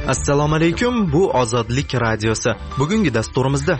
Assalomu alaykum, bu Ozodlik radiosi. Bugungi dasturimizda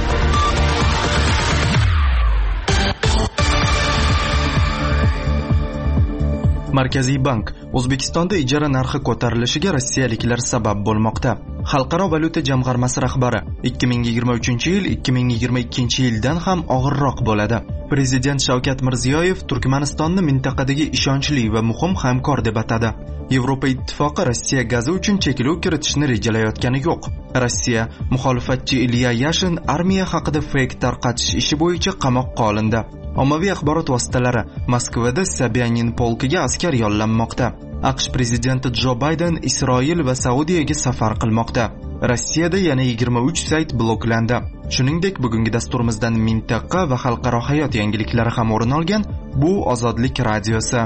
Markaziy bank O'zbekistonda ijara narxi ko'tarilishiga rossiyaliklar sabab bo'lmoqda. Xalqaro valyuta jamg'armasi rahbari 2023-yil 2022-yildan ham og'irroq bo'ladi. Prezident Shavkat Mirziyoyev Turkmanistonni mintaqadagi ishonchli va muhim hamkor deb atadi. Yevropa ittifoqi Rossiya gazi uchun cheklov kiritishni rejalayotgani yo'q. Rossiya muxolifatchi Ilya Yashin armiya haqida fake tarqatish ishi bo'yicha qamoqqa olindi. Ommaviy axborot vositalari Moskvada Sobyanin polkiga askar yollanmoqda. AQSh prezidenti Jo Bayden Isroil va Saudiyaga safar qilmoqda. Rossiyada yana 23 sayt bloklandi. Shuningdek, bugungi dasturimizdan mintaqa va xalqaro hayot yangiliklari ham o'rin olgan. Bu Ozodlik radiosi.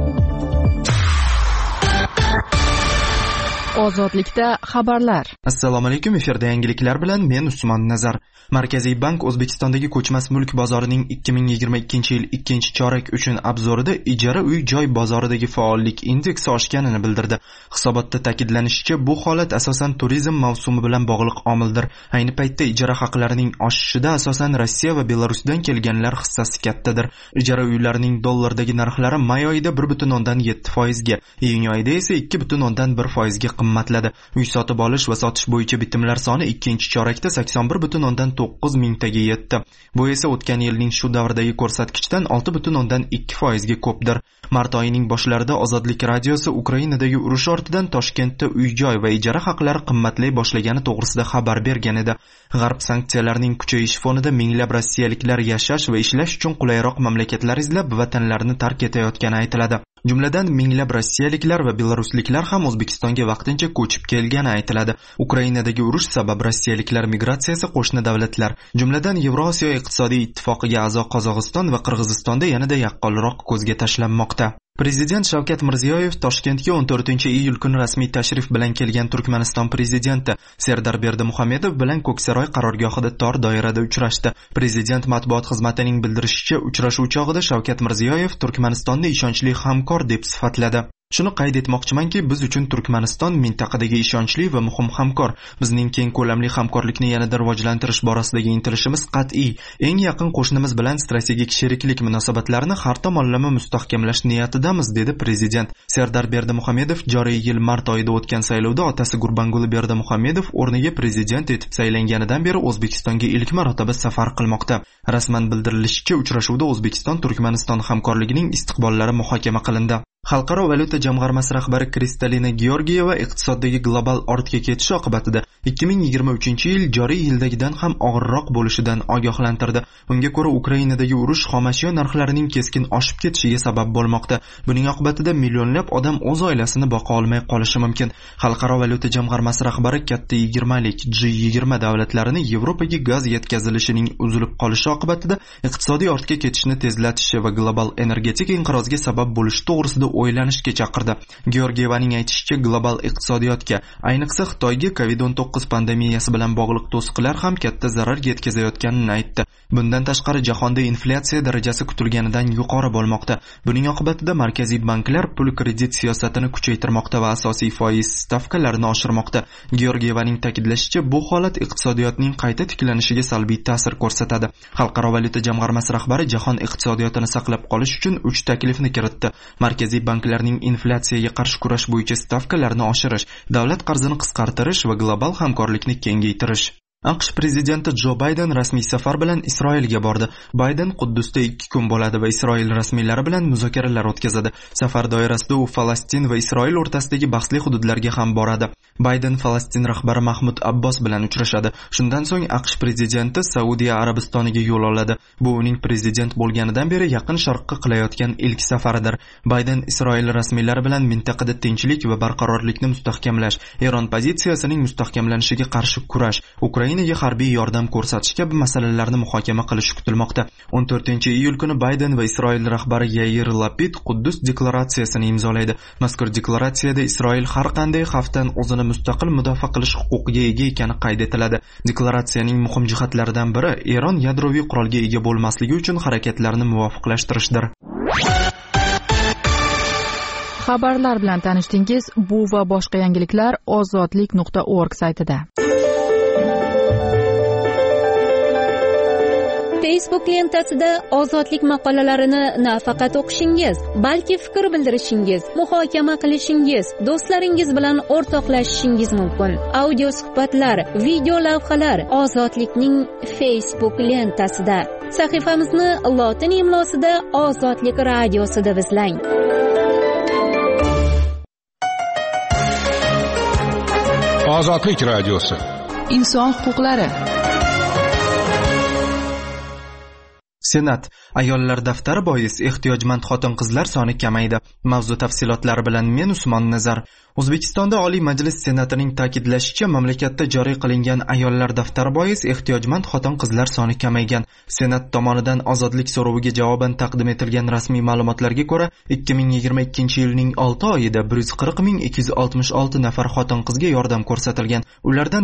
Ozodlikda xabarlar. Assalomu alaykum, efirda yangiliklar bilan men Usmon Nazar. Markaziy bank O'zbekistondagi ko'chmas mulk bozorining 2022-yil 2-chorak uchun obzorida ijara uy-joy bozoridagi faollik indeksi oshganini bildirdi. Hisobotda ta'kidlanishicha, bu holat asosan turizm mavsumi bilan bog'liq omildir. Ayni paytda ijara haqlarining oshishida asosan Rossiya va Belarusdan kelganlar hissasi kattadir. Ijara uylarining dollardagi narxlari may oyida 1.7% ga, iyun oyida esa 2.1% ga qimmatladi. Uy sotib olish va sotish bo'yicha bitimlar soni 2-chorakda 81.9 mingtaga yetdi. Bu esa o'tgan yilning shu davrdagi ko'rsatkichdan 6.2% ga ko'pdir. Mart oyining boshlarida Ozodlik radiosi Ukrainadagi urush ortidan Toshkentda uy-joy va ijara haqlari qimmatlay boshlagani to'g'risida xabar bergan edi. G'arb sanksiyalarining kuchayishi fonida minglab rossiyaliklar yashash va ishlash uchun qulayroq mamlakatlar izlab vatanlarini tark etayotgani aytiladi. Jumladan minglab rossiyaliklar va belarusliklar ham O'zbekistonga vaqtincha ko'chib kelgani aytiladi. Ukrainadagi urush sabab rossiyaliklar migratsiyasi qo'shni davlatlar, jumladan Yevrosiyo iqtisodiy ittifoqiga a'zo Qozog'iston va Qirg'izistonda yanada yaqqolroq ko'zga tashlanmoqda. Prezident Shavkat Mirziyoyev Toshkentga 14-iyul kuni rasmiy tashrif bilan kelgan Turkmaniston prezidenti Serdar Berdimuhamedov bilan Ko'ksaroy qarorgohida tor doirada uchrashdi. Prezident matbuot xizmatining bildirishicha, uchrashuv chog'ida Shavkat Mirziyoyev Turkmanistonni ishonchli hamkor deb sifatladi. Shuni qayd etmoqchimanki, biz uchun Turkmaniston mintaqadagi ishonchli va muhim hamkor. Bizning keng ko'lamli hamkorlikni yanada rivojlantirish borasidagi intilishimiz qat'iy. Eng yaqin qo'shnimiz bilan strategik sheriklik munosabatlarini har tomonlama mustahkamlash niyatidamiz, dedi prezident. Serdar Berdimuhamedov joriy yil mart oyida o'tgan saylovda otasi Gurbanguli Berdimuhamedov o'rniga prezident etib saylanganidan beri O'zbekistonga ilk marotaba safar qilmoqda. Rasman bildirilishicha, uchrashuvda O'zbekiston-Turkmaniston hamkorligining istiqbollari muhokama qilindi. Xalqaro valyuta jamg'armasi rahbari Kristalina Georgiyeva iqtisodiyotdagi global ortga ketish oqibatida 2023-yil joriy yildagidan ham og'irroq bo'lishidan ogohlantirdi. Unga ko'ra, Ukrainadagi urush xomashyo narxlarining keskin oshib ketishiga sabab bo'lmoqda. Buning oqibatida millionlab odam o'z oilasini boqa olmay qolishi mumkin. Xalqaro valyuta jamg'armasi rahbari katta 20lik G20 davlatlarini Yevropaga gaz yetkazilishining uzilib qolishi oqibatida iqtisodiy ortga ketishni tezlatishi va global energetik inqirozga sabab bo'lishi to'g'risida o'ylanishga chaqirdi. Georgiyevaning aytishicha, global iqtisodiyotga, ayniqsa Xitoyga COVID-19 pandemiyasi bilan bog'liq to'siqlar ham katta zarar yetkazayotganini aytdi. Bundan tashqari jahonda inflyatsiya darajasi kutilganidan yuqori bo'lmoqda. Buning oqibatida markaziy banklar pul kredit siyosatini kuchaytirmoqda va asosiy foiz stavkalarini oshirmoqda. Georgiyevaning ta'kidlashicha, bu holat iqtisodiyotning qayta tiklanishiga salbiy ta'sir ko'rsatadi. Xalqaro valyuta jamg'armasi rahbari jahon iqtisodiyotini saqlab qolish uchun 3 taklifni kiritdi. Markaziy banklarning inflyatsiyaga qarshi kurash bo'yicha stavkalarni oshirish, davlat qarzini qisqartirish va global hamkorlikni kengaytirish. AQSh prezidenti Jo Bayden rasmiy safar bilan Isroilga bordi. Bayden Quddusda 2 kun bo'ladi va Isroil rasmiylari bilan muzokaralar o'tkazadi. Safar doirasida u Falastin va Isroil o'rtasidagi bahsli hududlarga ham boradi. Bayden Falastin rahbari Mahmud Abbos bilan uchrashadi. Shundan so'ng AQSh prezidenti Saudiya Arabistoniga yo'l oladi. Bu uning prezident bo'lganidan beri Yaqin Sharqqa qilayotgan ilk safaridir. Bayden Isroil rasmiylari bilan mintaqada tinchlik va barqarorlikni mustahkamlash, Eron pozitsiyasining mustahkamlanishiga qarshi kurash, Ukrainaga harbiy yordam ko'rsatish kabi masalalarni muhokama qilishi kutilmoqda. 14-iyul kuni Bayden va Isroil rahbari Yair Lapid Quddus deklaratsiyasini imzolaydi. Mazkur deklaratsiyada Isroil har qanday xavfdan o'zini mustaqil mudofaa qilish huquqiga ega ekani qayd etiladi. Deklaratsiyaning muhim jihatlaridan biri Eron yadroviy qurolga ega bo'lmasligi uchun harakatlarni muvofiqlashtirishdir. Xabarlar bilan tanishdingiz. Bu va boshqa yangiliklar ozodlik.org saytida. Facebook lentasida ozodlik maqolalarini nafaqat o'qishingiz, balki fikr bildirishingiz, muhokama qilishingiz, do'stlaringiz bilan o'rtoqlashishingiz mumkin. Audio suhbatlar, video lavhalar ozodlikning Facebook lentasida. Sahifamizni lotin imlosida Ozodlik radiosi deb izlang. Ozodlik radiosi. Inson huquqlari. Senat ayollar daftari bois ehtiyojmand xotin-qizlar soni kamaydi. Mavzu tafsilotlari bilan men Usmon Nazar. O'zbekistonda Oliy Majlis Senatining ta'kidlashicha, mamlakatda joriy qilingan ayollar daftari bois ehtiyojmand xotin-qizlar soni kamaygan. Senat tomonidan ozodlik so'roviga javoban taqdim etilgan rasmiy ma'lumotlarga ko'ra, 2022-yilning 6 oyida 140.266 nafar xotin-qizga yordam ko'rsatilgan. Ulardan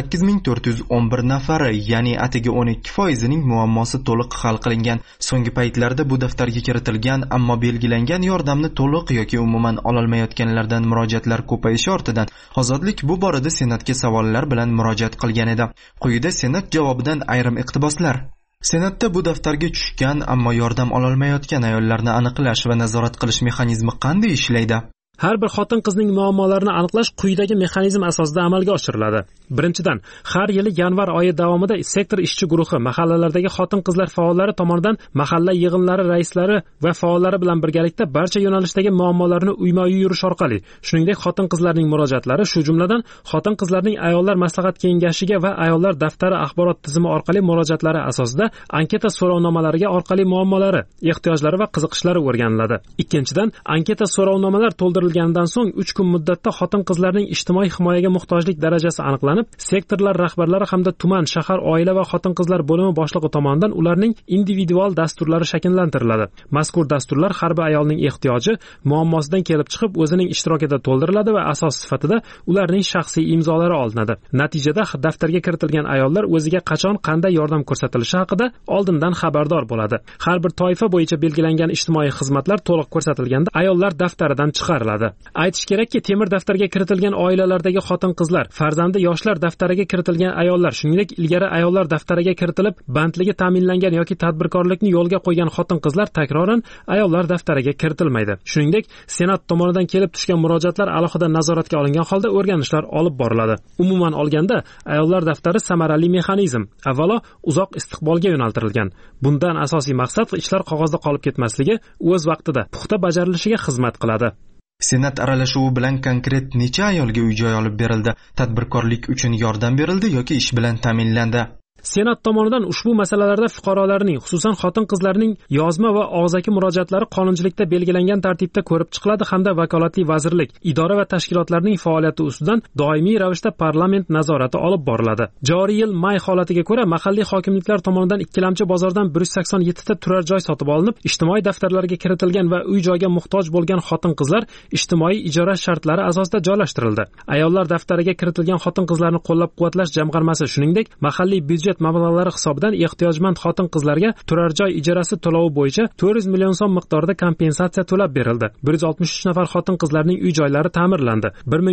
78.411 nafari, ya'ni atigi 12%ning muammosi to'liq hal qilingan. So'nggi paytlarda bu daftarga kiritilgan, ammo belgilangan yordamni to'liq yoki umuman ololmayotganlardan murojaatlar ko'payishi ortidan ozodlik bu borada Senatga savollar bilan murojaat qilgan edi. Quyida Senat javobidan ayrim iqtiboslar. Senatda bu daftarga tushgan, ammo yordam ololmayotgan ayollarni aniqlash va nazorat qilish mexanizmi qanday ishlaydi? Har bir xotin-qizning muammolarini aniqlash quyidagi mexanizm asosida amalga oshiriladi. Birinchidan, har yili yanvar oyi davomida sektor ishchi guruhi mahallalardagi xotin-qizlar faollari tomonidan mahalla yig'inlari raislari va faollari bilan birgalikda barcha yo'nalishdagi muammolarni uyma-uy yurish orqali, shuningdek xotin-qizlarning murojaatlari, shu jumladan xotin-qizlarning ayollar maslahat kengashiga va ayollar daftari axborot tizimi orqali murojaatlari asosida anketa so'rovnomalariga orqali muammolari, ehtiyojlari va qiziqishlari o'rganiladi. Ikkinchidan, anketa so'rovnomalar to'ldirilganidan so'ng 3 kun muddatda xotin-qizlarning ijtimoiy himoyaga muhtojlik darajasi aniqlanib, sektorlar rahbarlari hamda tuman, shahar oila va xotin-qizlar bo'limi boshlig'i tomonidan ularning individual dasturlari shakllantiriladi. Mazkur dasturlar har bir ayolning ehtiyoji, muammosidan kelib chiqib o'zining ishtirokida to'ldiriladi va asos sifatida ularning shaxsiy imzolari olinadi. Natijada daftarga kiritilgan ayollar o'ziga qachon qanday yordam ko'rsatilishi haqida oldindan xabardor bo'ladi. Har bir toifa bo'yicha belgilangan ijtimoiy xizmatlar to'liq ko'rsatilganda ayollar daftaridan chiqariladi. Aytish kerakki, temir daftarga kiritilgan oilalardagi xotin-qizlar, farzandi yoshlar daftariga kiritilgan ayollar, shuningdek ilgari ayollar daftariga kiritilib bandligi ta'minlangan yoki tadbirkorlikni yo'lga qo'ygan xotin-qizlar takroran ayollar daftariga kiritilmaydi. Shuningdek, Senat tomonidan kelib tushgan murojaatlar alohida nazoratga olingan holda o'rganishlar olib boriladi. Umuman olganda, ayollar daftari samarali mexanizm. Avvalo, uzoq istiqbolga yo'naltirilgan. Bundan asosiy maqsad ishlar qog'ozda qolib ketmasligi, o'z vaqtida puxta bajarilishiga xizmat qiladi. Senat aralashuvi bilan konkret necha ayolga uy-joy olib berildi? Tadbirkorlik uchun yordam berildi yoki ish bilan ta'minlandi? Senat tomonidan ushbu masalalarda fuqarolarning, xususan xotin-qizlarning yozma va og'zaki murojaatlari qonunchilikda belgilangan tartibda ko'rib chiqiladi hamda vakolatli vazirlik, idora va tashkilotlarning faoliyati ustidan doimiy ravishda parlament nazorati olib boriladi. Joriy yil may holatiga ko'ra mahalliy hokimliklar tomonidan ikkilamchi bozordan 187 ta turar joy sotib olinib, ijtimoiy daftarlarga kiritilgan va uy-joyga muhtoj bo'lgan xotin-qizlar ijtimoiy ijara shartlari asosida joylashtirildi. Ayollar daftariga kiritilgan xotin-qizlarni qo'llab-quvvatlash jamg'armasi, shuningdek, mahalliy byudjet mablag'lari hisobidan ehtiyojmand xotin-qizlarga turar joy ijarasi to'lovi bo'yicha 400 million so'm miqdorida kompensatsiya to'lab berildi. 163 nafar xotin-qizlarning uy-joylari ta'mirlandi.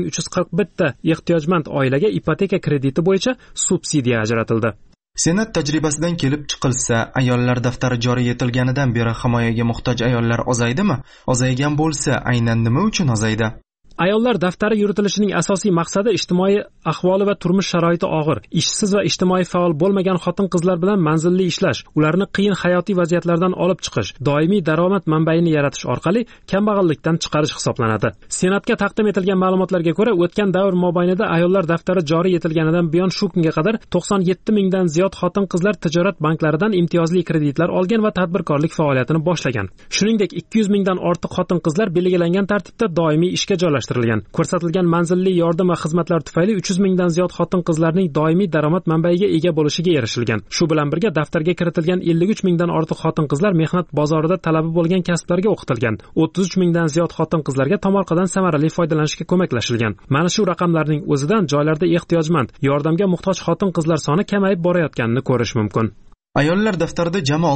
1341 ta ehtiyojmand oilaga ipoteka krediti bo'yicha subsidiya ajratildi. Senat tajribasidan kelib chiqilsa, ayollar daftari joriy etilganidan beri himoyaga muhtoj ayollar ozaydimi? Ozaygan bo'lsa, aynan nima uchun ozaydi? Ayollar daftari yuritilishining asosiy maqsadi ijtimoiy ahvoli va turmush sharoiti og'ir, ishsiz va ijtimoiy faol bo'lmagan xotin-qizlar bilan manzilli ishlash, ularni qiyin hayotiy vaziyatlardan olib chiqish, doimiy daromad manbaini yaratish orqali kambag'allikdan chiqarish hisoblanadi. Senatga taqdim etilgan ma'lumotlarga ko'ra, o'tgan davr mobaynida ayollar daftari joriy etilganidan buyon shu kunga qadar 97 mingdan ziyod xotin-qizlar tijorat banklaridan imtiyozli kreditlar olgan va tadbirkorlik faoliyatini boshlagan. Shuningdek, 200 mingdan ortiq xotin-qizlar belgilangan tartibda doimiy ishga joylashtirilgan. Ko'rsatilgan manzilli yordam va xizmatlar tufayli 300 mingdan ziyod xotin-qizlarning doimiy daromad manbaiga ega bo'lishiga erishilgan. Shu bilan birga daftarga kiritilgan 53 mingdan ortiq xotin-qizlar mehnat bozorida talabi bo'lgan kasblarga o'qitilgan. 33 mingdan ziyod xotin-qizlarga tomorqadan samarali foydalanishga ko'maklashilgan. Mana shu raqamlarning o'zidan joylarda ehtiyojmand, yordamga muhtoj xotin-qizlar soni kamayib borayotganini ko'rish mumkin. Ayollar daftarida jami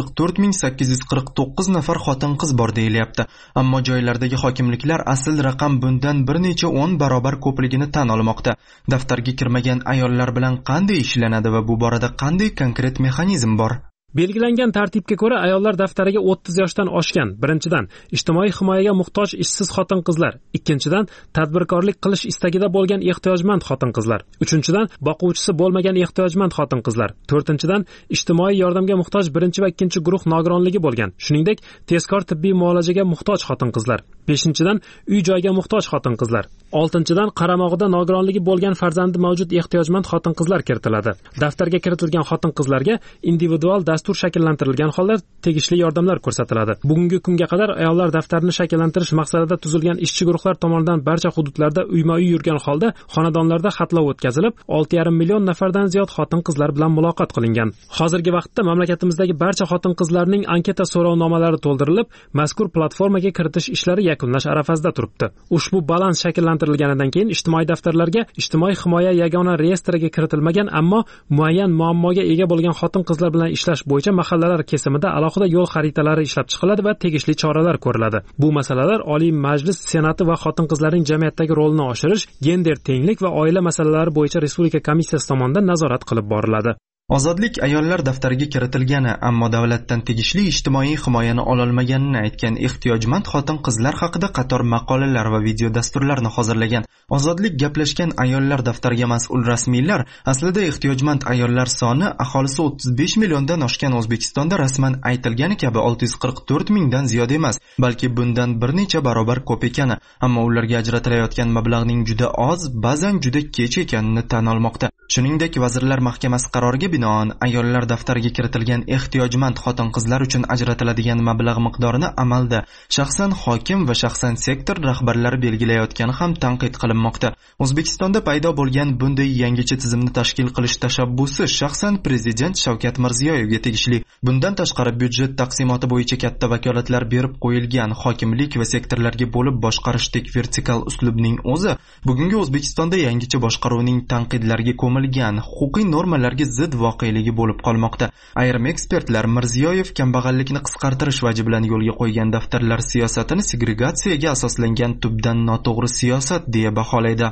644,849 nafar xotin-qiz bor deyilyapti. Ammo joylardagi hokimliklar asl raqam bundan bir necha 10 barobar ko'pligini tan olmoqda. Daftarga kirmagan ayollar bilan qanday ishlanadi va bu borada qanday konkret mexanizm bor? Belgilangan tartibga ko'ra ayollar daftariga 30 yoshdan oshgan, birinchidan ijtimoiy himoyaga muhtoj ishsiz xotin-qizlar, ikkinchidan tadbirkorlik qilish istagida bo'lgan ehtiyojmand xotin-qizlar, uchinchidan boquvchisi bo'lmagan ehtiyojmand xotin-qizlar, to'rtinchidan ijtimoiy yordamga muhtoj birinchi va ikkinchi guruh nogironligi bo'lgan, shuningdek tezkor tibbiy muolajaga muhtoj xotin-qizlar, beshinchidan uy-joyga muhtoj xotin-qizlar, oltinchidan qaramog'ida nogironligi bo'lgan farzandi mavjud ehtiyojmand xotin-qizlar kiritiladi. Daftarga kiritilgan xotin-qizlarga individual dastur shakllantirilgan holda tegishli yordamlar ko'rsatiladi. Bugungi kunga qadar ayollar daftarini shakllantirish maqsadida tuzilgan ishchi guruhlar tomonidan barcha hududlarda uyma-uy yurgan holda xonadonlarda xatlov o'tkazilib, 6,5 million nafardan ziyod xotin-qizlar bilan muloqot qilingan. Hozirgi vaqtda mamlakatimizdagi barcha xotin-qizlarning anketa so'rovnomalari to'ldirilib, mazkur platformaga kiritish ishlari yakunlash arafasida turibdi. Ushbu balans shakllantirilganidan keyin ijtimoiy daftarlarga ijtimoiy himoya yagona reyestriga kiritilmagan, ammo muayyan muammoga ega bo'lgan xotin-qizlar bilan ishlash bo'yicha mahallalar kesimida alohida yo'l xaritalari ishlab chiqiladi va tegishli choralar ko'riladi. Bu masalalar Oliy Majlis Senati va xotin-qizlarning jamiyatdagi rolini oshirish, gender tenglik va oila masalalari bo'yicha Respublika komissiyasi tomonidan nazorat qilib boriladi. Ozodlik ayollar daftariga kiritilgani, ammo davlatdan tegishli ijtimoiy himoyani ololmaganini aytgan ehtiyojmand xotin-qizlar haqida qator maqolalar va video dasturlarni hozirlagan. Ozodlik gaplashgan ayollar daftariga mas'ul rasmiylar aslida ehtiyojmand ayollar soni aholisi 35 milliondan oshgan O'zbekistonda rasman aytilgani kabi 644 mingdan ziyod emas, balki bundan bir necha barobar ko'p ekani, ammo ularga ajratilayotgan mablag'ning juda oz, ba'zan juda kech ekanini tan olmoqda. Shuningdek, Vazirlar Mahkamasi qaroriga binoan ayollar daftariga kiritilgan ehtiyojmand xotin-qizlar uchun ajratiladigan mablag' miqdorini amalda shaxsan hokim va shaxsan sektor rahbarlari belgilayotgani ham tanqid qilinmoqda. O'zbekistonda paydo bo'lgan bunday yangicha tizimni tashkil qilish tashabbusi shaxsan Prezident Shavkat Mirziyoyevga tegishli. Bundan tashqari byudjet taqsimoti bo'yicha katta vakolatlar berib qo'yilgan hokimlik va sektorlarga bo'lib boshqarishdek vertikal uslubning o'zi bugungi O'zbekistonda yangicha boshqaruvning tanqidlarga ko'milgan huquqiy normalarga zid voqeligi bo'lib qolmoqda. Ayrim ekspertlar Mirziyoyev kambag'allikni qisqartirish vaji bilan yo'lga qo'ygan daftarlar siyosatini segregatsiyaga asoslangan tubdan noto'g'ri siyosat deya baholaydi.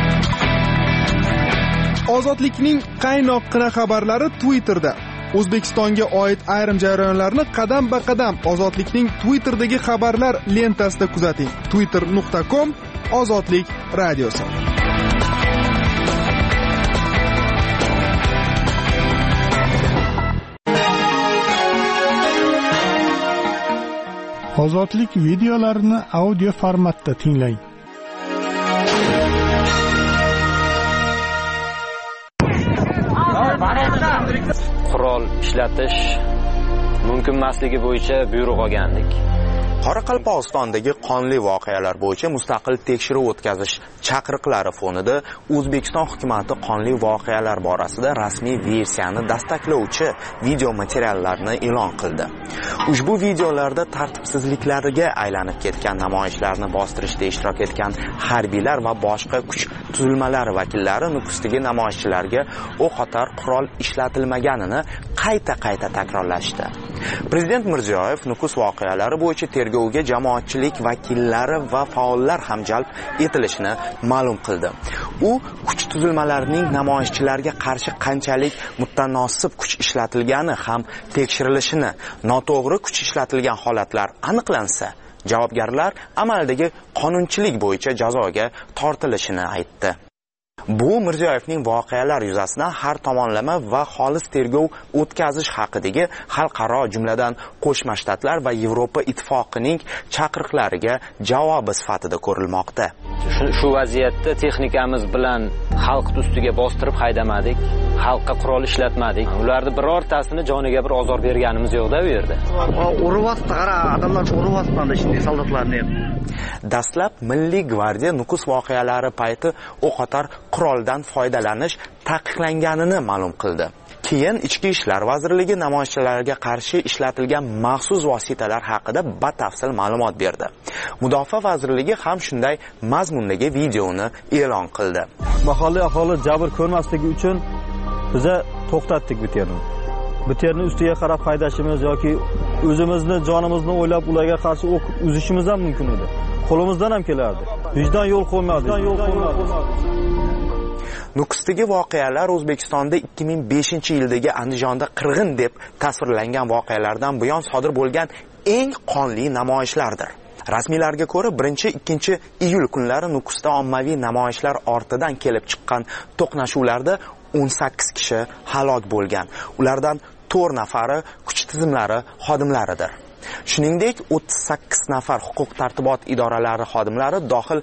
Ozodlikning qaynoqqina xabarlari Twitterda. O'zbekistonga oid ayrim jarayonlarni qadam-ba-qadam Ozodlikning Twitterdagi xabarlar lentasida kuzating. twitter.com Ozodlik radiosi. Ozodlik videolarini audio formatda tinglang. Qurol ishlatish mumkin emasligi bo'yicha buyruq olgandik. Qoraqalpog'istondagi qonli voqealar bo'yicha mustaqil tekshiruv o'tkazish chaqiriqlari fonida O'zbekiston hukumatı qonli voqealar borasida rasmiy versiyani dastaklovchi video materiallarni e'lon qildi. Ushbu videolarda tartibsizliklarga aylanib ketgan namoyishlarni bostirishda ishtirok etgan harbiylar va boshqa kuch tuzilmalari vakillari Nukusdagi namoyishchilarga o'qotar qurol ishlatilmaganini qayta takrorlashdi. Prezident Mirziyoyev Nukus voqealari bo'yicha tergovga jamoatchilik vakillari va faollar ham jalb etilishini ma'lum qildi. U kuch tuzilmalarining namoyishchilarga qarshi qanchalik mutanosib kuch ishlatilgani ham tekshirilishini, noto'g'ri kuch ishlatilgan holatlar aniqlansa, javobgarlar amaldagi qonunchilik bo'yicha jazoga tortilishini aytdi. Bu Mirziyoyevning voqealar yuzasidan har tomonlama va xolis tergov o'tkazish haqidagi xalqaro, jumladan Qo'shma Shtatlar va Yevropa Ittifoqining chaqiriqlariga javobi sifatida ko'rilmoqda. Shu vaziyatda texnikamiz bilan xalq ustiga bostirib haydamadik, xalqqa qurol ishlatmadik. Ularni birortasini joniga bir ozor berganimiz yo'q-da bu yerda. Uryapti, qara, odamlar uryapti mana shunday soldatlarni. Dastlab Milliy gvardiya Nukus voqealari payti o'qotar quroldan foydalanish taqiqlanganini ma'lum qildi. Keyin Ichki ishlar vazirligi namoyishchilarga qarshi ishlatilgan maxsus vositalar haqida batafsil ma'lumot berdi. Mudofaa vazirligi ham shunday mazmundagi videoni e'lon qildi. Mahalliy aholi jabr ko'rmasligi uchun biz to'xtatdik bu yerni. Biterni ustiga qarab haydashimiz yoki o'zimizni jonimizni o'ylab ularga qarshi o'q uzishimiz ham mumkin edi. Qo'limizdan ham kelardi. Vijdon yo'l qo'ymadi. Nukusdagi voqealar O'zbekistonda 2005-yildagi Andijonda qirg'in deb tasvirlangan voqealardan buyon sodir bo'lgan eng qonli namoyishlardir. Rasmiylarga ko'ra 1-2 iyul kunlari Nukusda ommaviy namoyishlar ortidan kelib chiqqan to'qnashuvlarda 18 kishi halok bo'lgan. Ulardan 4 nafari kuch tizimlari xodimlaridir. Shuningdek, 38 nafar huquq-tartibot idoralari xodimlari dohil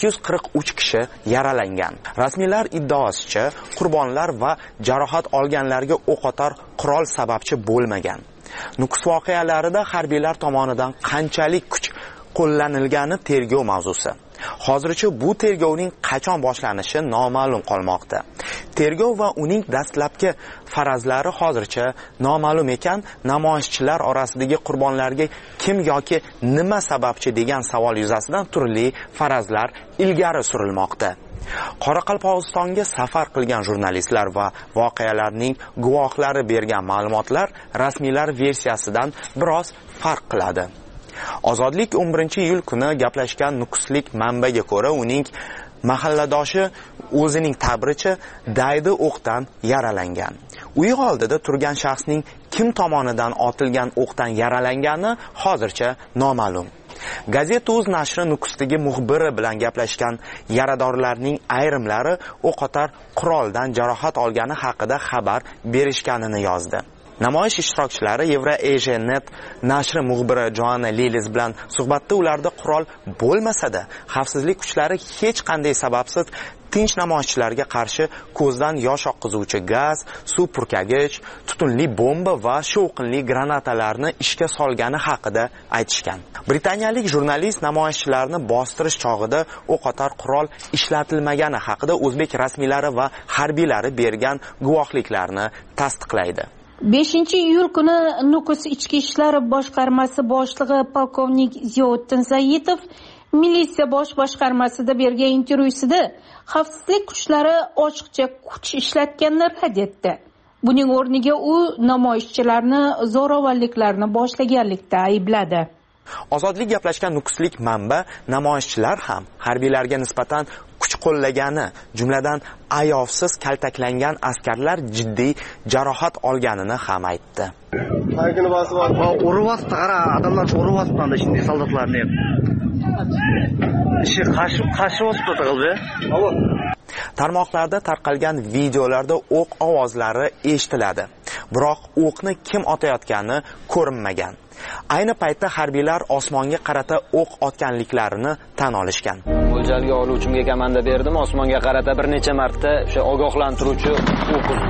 243 kishi yaralangan. Rasmiylar iddaosicha, qurbonlar va jarohat olganlarga o'qotar qurol sababchi bo'lmagan. Nukus voqealarida harbiylar tomonidan qanchalik kuch qo'llanilgani tergov mavzusi. Hozircha bu tergovning qachon boshlanishi noma'lum qolmoqda. Tergov va uning dastlabki farazlari hozircha noma'lum ekan, namoyishchilar orasidagi qurbonlarga kim yoki nima sababchi degan savol yuzasidan turli farazlar ilgari surilmoqda. Qoraqalpog'istonga safar qilgan jurnalistlar va voqealarning guvohlari bergan ma'lumotlar rasmiylar versiyasidan biroz farq qiladi. Ozodlik 11-iyul kuni gaplashgan nukuslik manbaga ko'ra, uning mahalladoshi o'zining ta'biricha daydi o'qdan yaralangan. Uy oldida turgan shaxsning kim tomonidan otilgan o'qdan yaralangani hozircha noma'lum. Gazeta.uz nashri Nukusdagi muxbiri bilan gaplashgan yaradorlarning ayrimlari o'qotar quroldan jarohat olgani haqida xabar berishganini yozdi. Namoyish ishtirokchilari Euro-Asia.net nashri muxbiri Joanna Lilis bilan suhbatda ularda qurol bo'lmasa-da, xavfsizlik kuchlari hech qanday sababsiz tinch namoyishchilarga qarshi ko'zdan yosh oqqizuvchi gaz, suv purkagich, tutunli bomba va shovqinli granatalarni ishga solgani haqida aytishgan. Britaniyalik jurnalist namoyishchilarni bostirish chog'ida o'qotar qurol ishlatilmagani haqida o'zbek rasmiylari va harbiylari bergan guvohliklarni tasdiqlaydi. 5-iyul kuni Nukus ichki ishlar boshqarmasi boshlig'i polkovnik Ziyoddin Zayitov militsiya bosh boshqarmasida bergan intervyusida xavfsizlik kuchlari ochiqcha kuch ishlatganini rad etdi. Buning o'rniga u namoyishchilarni zo'ravonliklarni boshlaganlikda aybladi. Ozodlik gaplashgan nukuslik manba namoyishchilar ham harbiylarga nisbatan kuch qo'llagani, jumladan ayovsiz kaltaklangan askarlar jiddiy jarohat olganini ham aytdi. Uryapti, qara, odamlar uryapti mana shunday soldatlarni ham. Ishi qashi o'tdi. Tarmoqlarda tarqalgan videolarda o'q ovozlari eshitiladi. Biroq o'qni kim otayotgani ko'rinmagan. Ayni paytda harbiylar osmonga qarata o'q otganliklarini tan olishgan. Mo'ljalga oluvchimga komanda berdim, osmonga qarata bir necha marta o'sha ogohlantiruvchi o'q uzdi.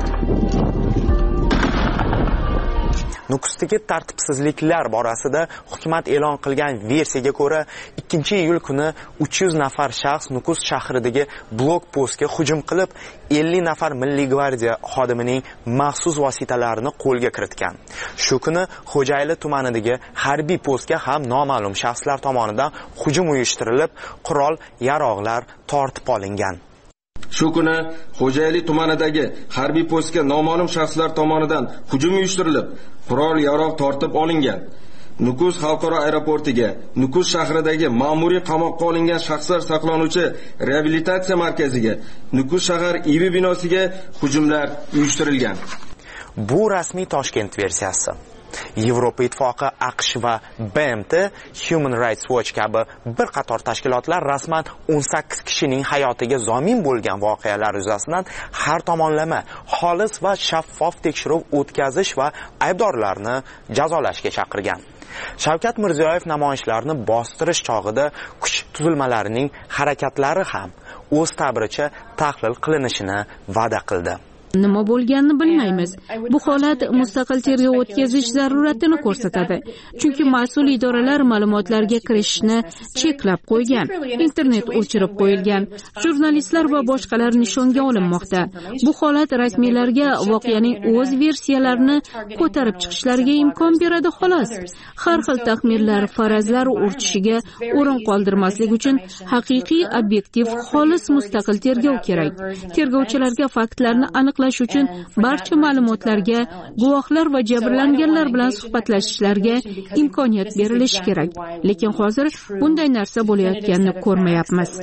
Nukusdagi tartibsizliklar borasida hukumat e'lon qilgan versiyaga ko'ra 2-iyul kuni 300 nafar shaxs Nukus shahridagi blokpostga hujum qilib, 50 nafar Milliy gvardiya xodimining maxsus vositalarini qo'lga kiritgan. Shu kuni Xo'jayli tumanidagi harbiy postga ham noma'lum shaxslar tomonidan hujum uyushtirilib, qurol yarog'lar tortib olingan. Shu kuni Xo'jayli tumanidagi harbiy postga noma'lum shaxslar tomonidan hujum uyushtirilib, qurol yarog' tortib olingan. Nukus xalqaro aeroportiga, Nukus shahridagi ma'muriy qamoqqa olingan shaxslar saqlanuvchi reabilitatsiya markaziga, Nukus shahar IB binosiga hujumlar uyushtirilgan. Bu rasmiy Toshkent versiyasi. Yevropa Ittifoqi, AQSh va BMT, Human Rights Watch kabi bir qator tashkilotlar rasman 18 kishining hayotiga zomin bo'lgan voqealar yuzasidan har tomonlama, xolis va shaffof tekshiruv o'tkazish va aybdorlarni jazolashga chaqirgan. Shavkat Mirziyoyev namoyishlarni bostirish chog'ida kuch tuzilmalarining harakatlari ham o'z ta'biricha tahlil qilinishini va'da qildi. Nima bo'lganini bilmaymiz. Bu holat mustaqil tergov o'tkazish zaruratini ko'rsatadi. Chunki mas'ul idoralar ma'lumotlarga kirishni cheklab qo'ygan, internet o'chirib qo'yilgan, jurnalistlar va boshqalar nishonga olinmoqda. Bu holat rasmiylarga voqeaning o'z versiyalarini ko'tarib chiqishlariga imkon beradi xolos. Har xil taxminlar, farazlar urchishiga o'rin qoldirmaslik uchun haqiqiy, obyektiv, xolis mustaqil tergov kerak. Tergovchilarga faktlarni aniq aniqlash uchun barcha ma'lumotlarga, guvohlar va jabrlanganlar bilan suhbatlashishlarga imkoniyat berilishi kerak. Lekin hozir bunday narsa bo'layotganini ko'rmayapmiz.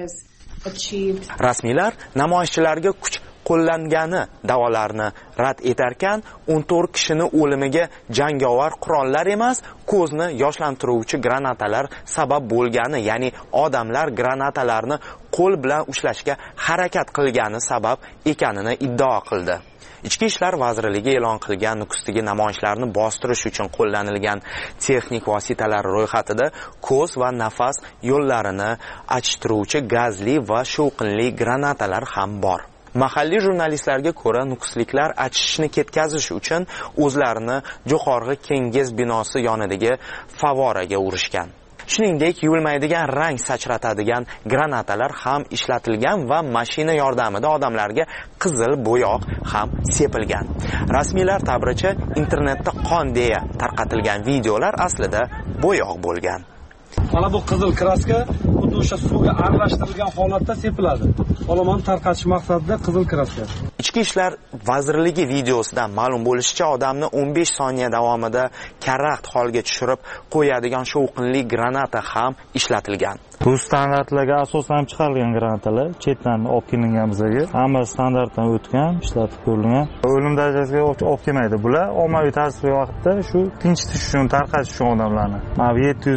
Rasmiylar namoyishchilarga kuch qo'llangani da'volarni rad etarkan, 14 kishini o'limiga jangovar qurollar emas, ko'zni yoshlantiruvchi granatalar sabab bo'lgani, ya'ni odamlar granatalarni qo'l bilan ushlashga harakat qilgani sabab ekanini iddao qildi. Ichki ishlar vazirligi e'lon qilgan Nukusdagi namoyishlarni bostirish uchun qo'llanilgan texnik vositalar ro'yxatida ko'z va nafas yo'llarini achishtiruvchi gazli va shovqinli granatalar ham bor. Mahalliy jurnalistlarga ko'ra, nukusliklar achishishni ketkazish uchun o'zlarini Jo'qorg'i Kenges binosi yonidagi favoraga urishgan. Shuningdek, yuvilmaydigan rang sachratadigan granatalar ham ishlatilgan va mashina yordamida odamlarga qizil bo'yoq ham sepilgan. Rasmiylar ta'biricha, internetda qon deya tarqatilgan videolar aslida bo'yoq bo'lgan. Mana bu qizil kraska xuddi o'sha suvga aralashtirilgan holatda sepiladi. Olomon tarqatish maqsadida qizil kraska. Ichki ishlar vazirligi videosidan ma'lum bo'lishicha, odamni 15 soniya davomida karaxt holga tushirib qo'yadigan shovqinli granata ham ishlatilgan. Bu standartlarga asosan chiqarilgan granatalar, chetdan olib kelingan bizga. Hamma standartdan o'tgan, ishlatib ko'rilgan. O'lim darajasiga olib kelmaydi. Bular ommaviy tasvir vaqtida shu tinchitish uchun, tarqatish uchun odamlarni. Mana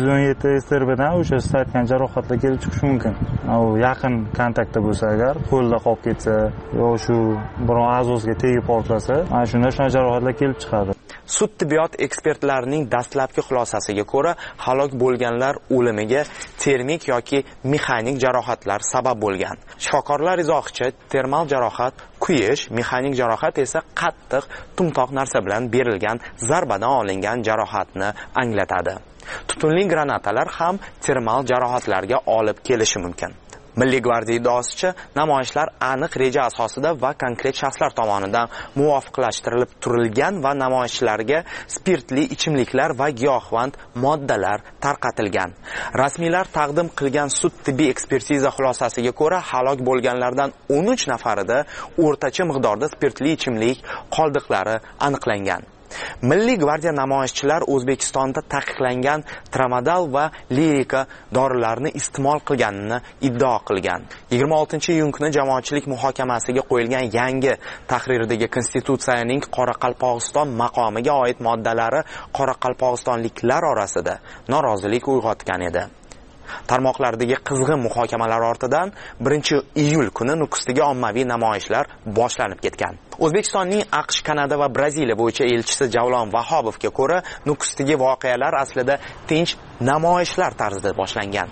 717 SRBdan o'sha aytgan jarohatlar kelib chiqishi mumkin. U yaqin kontaktda bo'lsa agar, qo'lda qolib ketsa, yo shu biron a'zosiga tegib portlasa, mana shunda jarohatlar kelib chiqadi. Sud tibbiyot ekspertlarining dastlabki xulosasiga ko'ra, halok bo'lganlar o'limiga termik yoki mexanik jarohatlar sabab bo'lgan. Shifokorlar izohicha, termal jarohat kuyish, mexanik jarohat esa qattiq, tumtoq narsa bilan berilgan zarbadan olingan jarohatni anglatadi. Tutunli granatalar ham termal jarohatlarga olib kelishi mumkin. Milliy gvardiya iddaosicha, namoyishlar aniq reja asosida va konkret shaxslar tomonidan muvofiqlashtirilib turilgan va namoyishchilarga spirtli ichimliklar va giyohvand moddalar tarqatilgan. Rasmiylar taqdim qilgan sud tibbiy ekspertiza xulosasiga ko'ra, halok bo'lganlardan 13 nafarida o'rtacha miqdorda spirtli ichimlik qoldiqlari aniqlangan. Milliy gvardiya namoyishchilar O'zbekistonda taqiqlangan tramadol va lirika dorilarni iste'mol qilganini iddao qilgan. 26-iyun kuni jamoatchilik muhokamasiga qo'yilgan yangi tahrirdagi konstitutsiyaning Qoraqalpog'iston maqomiga oid moddalari qoraqalpog'istonliklar orasida norozilik uyg'otgan edi. Tarmoqlardagi qizg'in muhokamalar ortidan 1-iyul kuni Nukusdagi ommaviy namoyishlar boshlanib ketgan. O'zbekistonning AQSh, Kanada va Braziliya bo'yicha elchisi Javlon Vahobovga ko'ra, Nukusdagi voqealar aslida tinch namoyishlar tarzida boshlangan.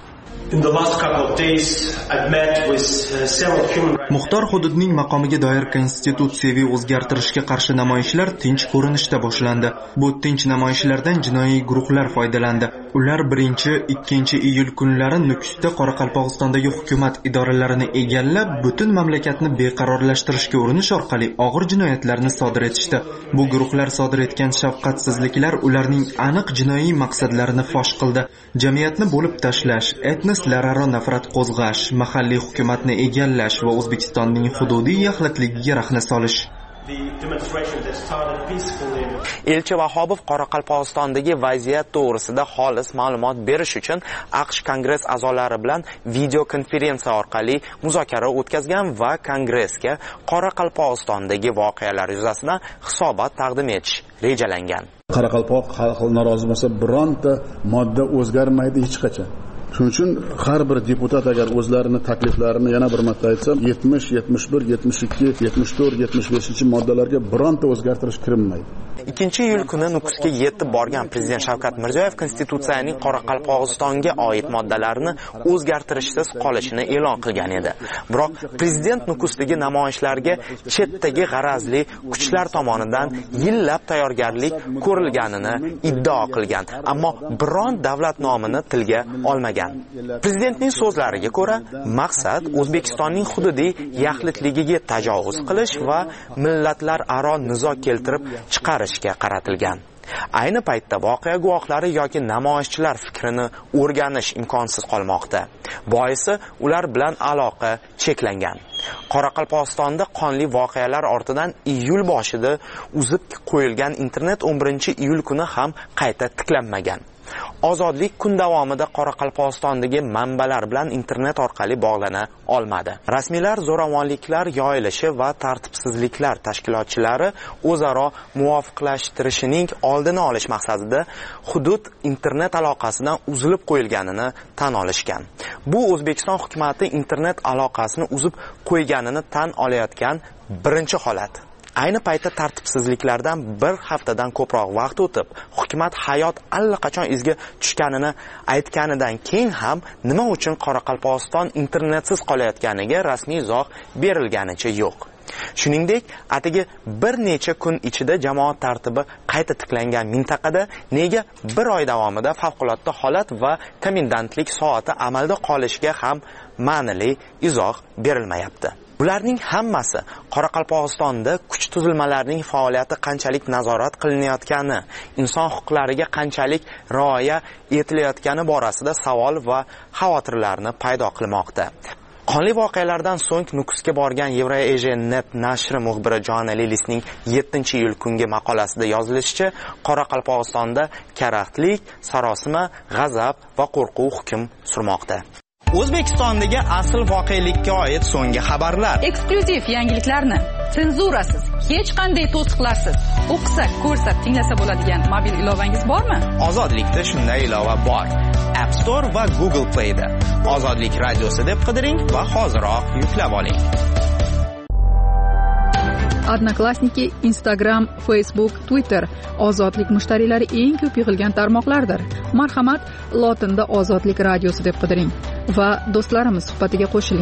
Muxtor hududning maqomiga doir konstitutsiyaviy o'zgartirishga qarshi namoyishlar tinch ko'rinishda boshlandi. Bu tinch namoyishlardan jinoiy guruhlar foydalandi. Ular 1-2 kunlari Nukusda Qoraqalpog'istondagi hukumat idoralarini egallab, butun mamlakatni beqarorlashtirishga urinish orqali og'ir jinoyatlarni sodir etishdi. Bu guruhlar sodir etgan shafqatsizliklar ularning aniq jinoiy maqsadlarini fosh qildi. Jamiyatni bo'lib tashlash, etnislararo nafrat qo'zg'ash, mahalliy hukumatni egallash va O'zbekistonning hududiy yaxlitligiga rahna solish. Elchi Vahobov Qoraqalpog'istondagi vaziyat to'g'risida xolis ma'lumot berish uchun AQSh Kongress a'zolari bilan video konferensiya orqali muzokara o'tkazgan va Kongressga Qoraqalpog'istondagi voqealar yuzasidan hisobot taqdim etish rejalangan. Qoraqalpoq xalqi norozi bo'lsa, bironta modda o'zgarmaydi hech qachon. Shuning uchun har bir deputat agar o'zlarini takliflarini yana bir marta aytsa, 70, 71, 72, 74, 75-moddalarga bironta o'zgartirish kiritmaydi. 2-iyul kuni Nukusga yetib borgan Prezident Shavkat Mirziyoyev konstitutsiyaning Qoraqalpog'istonga oid moddalarini o'zgartirishsiz qolishini e'lon qilgan edi. Biroq prezident Nukusdagi namoyishlarga chetdagi g'arazli kuchlar tomonidan yillab tayyorgarlik ko'rilganini iddao qilgan, ammo biron davlat nomini tilga olmagan. Prezidentning so'zlariga ko'ra, maqsad O'zbekistonning hududiy yaxlitligiga tajovuz qilish va millatlararo nizo keltirib chiqarishga qaratilgan. Ayni paytda voqea guvohlari yoki namoyishchilar fikrini o'rganish imkonsiz qolmoqda. Boisi ular bilan aloqa cheklangan. Qoraqalpog'istonda qonli voqealar ortidan iyul boshida uzib qo'yilgan internet 11-iyul kuni ham qayta tiklanmagan. Ozodlik kun davomida Qoraqalpog'istondagi manbalar bilan internet orqali bog'lana olmadi. Rasmiylar zo'ravonliklar yoyilishi va tartibsizliklar tashkilotchilari o'zaro muvofiqlashtirishining oldini olish maqsadida hudud internet aloqasidan uzilib qo'yilganini tan olishgan. Bu O'zbekiston hukumatı internet aloqasini uzib qo'yganini tan olayotgan birinchi holat. Ayni paytda tartibsizliklardan bir haftadan ko'proq vaqt o'tib, hukumat hayot allaqachon izga tushganini aytganidan keyin ham nima uchun Qoraqalpog'iston internetsiz qolayotganiga rasmiy izoh berilganicha yo'q. Shuningdek, atigi bir necha kun ichida jamoat tartibi qayta tiklangan mintaqada nega bir oy davomida favqulodda holat va komendantlik soati amalda qolishiga ham ma'nili izoh berilmayapti. Bularning hammasi Qoraqalpog'istonda kuch tuzilmalarining faoliyati qanchalik nazorat qilinayotgani, inson huquqlariga qanchalik rioya etilayotgani borasida savol va xavotirlarni paydo qilmoqda. Qonli voqealardan so'ng Nukusga borgan Euro-Asia-net nashri muxbiri Jon Lilisning 7-iyul kungi maqolasida yozilishicha, Qoraqalpog'istonda karaxtlik, sarosima, g'azab va qo'rquv hukm surmoqda. O'zbekistondagi asl voqelikka oid so'nggi xabarlar. Eksklyuziv yangiliklarni senzurasiz, hech qanday to'siqlarsiz o'qisa, ko'rsa, tinglasa bo'ladigan mobil ilovangiz bormi? Ozodlikda shunday ilova bor. App Store va Google Play da Ozodlik radiosi deb qidiring va hoziroq yuklab oling. Odnoklassniki, Instagram, Facebook, Twitter ozodlik mushtariylari eng ko'p yig'ilgan tarmoqlardir. Marhamat, lotinda Ozodlik radiosi deb qidiring va do'stlarimiz suhbatiga qo'shiling.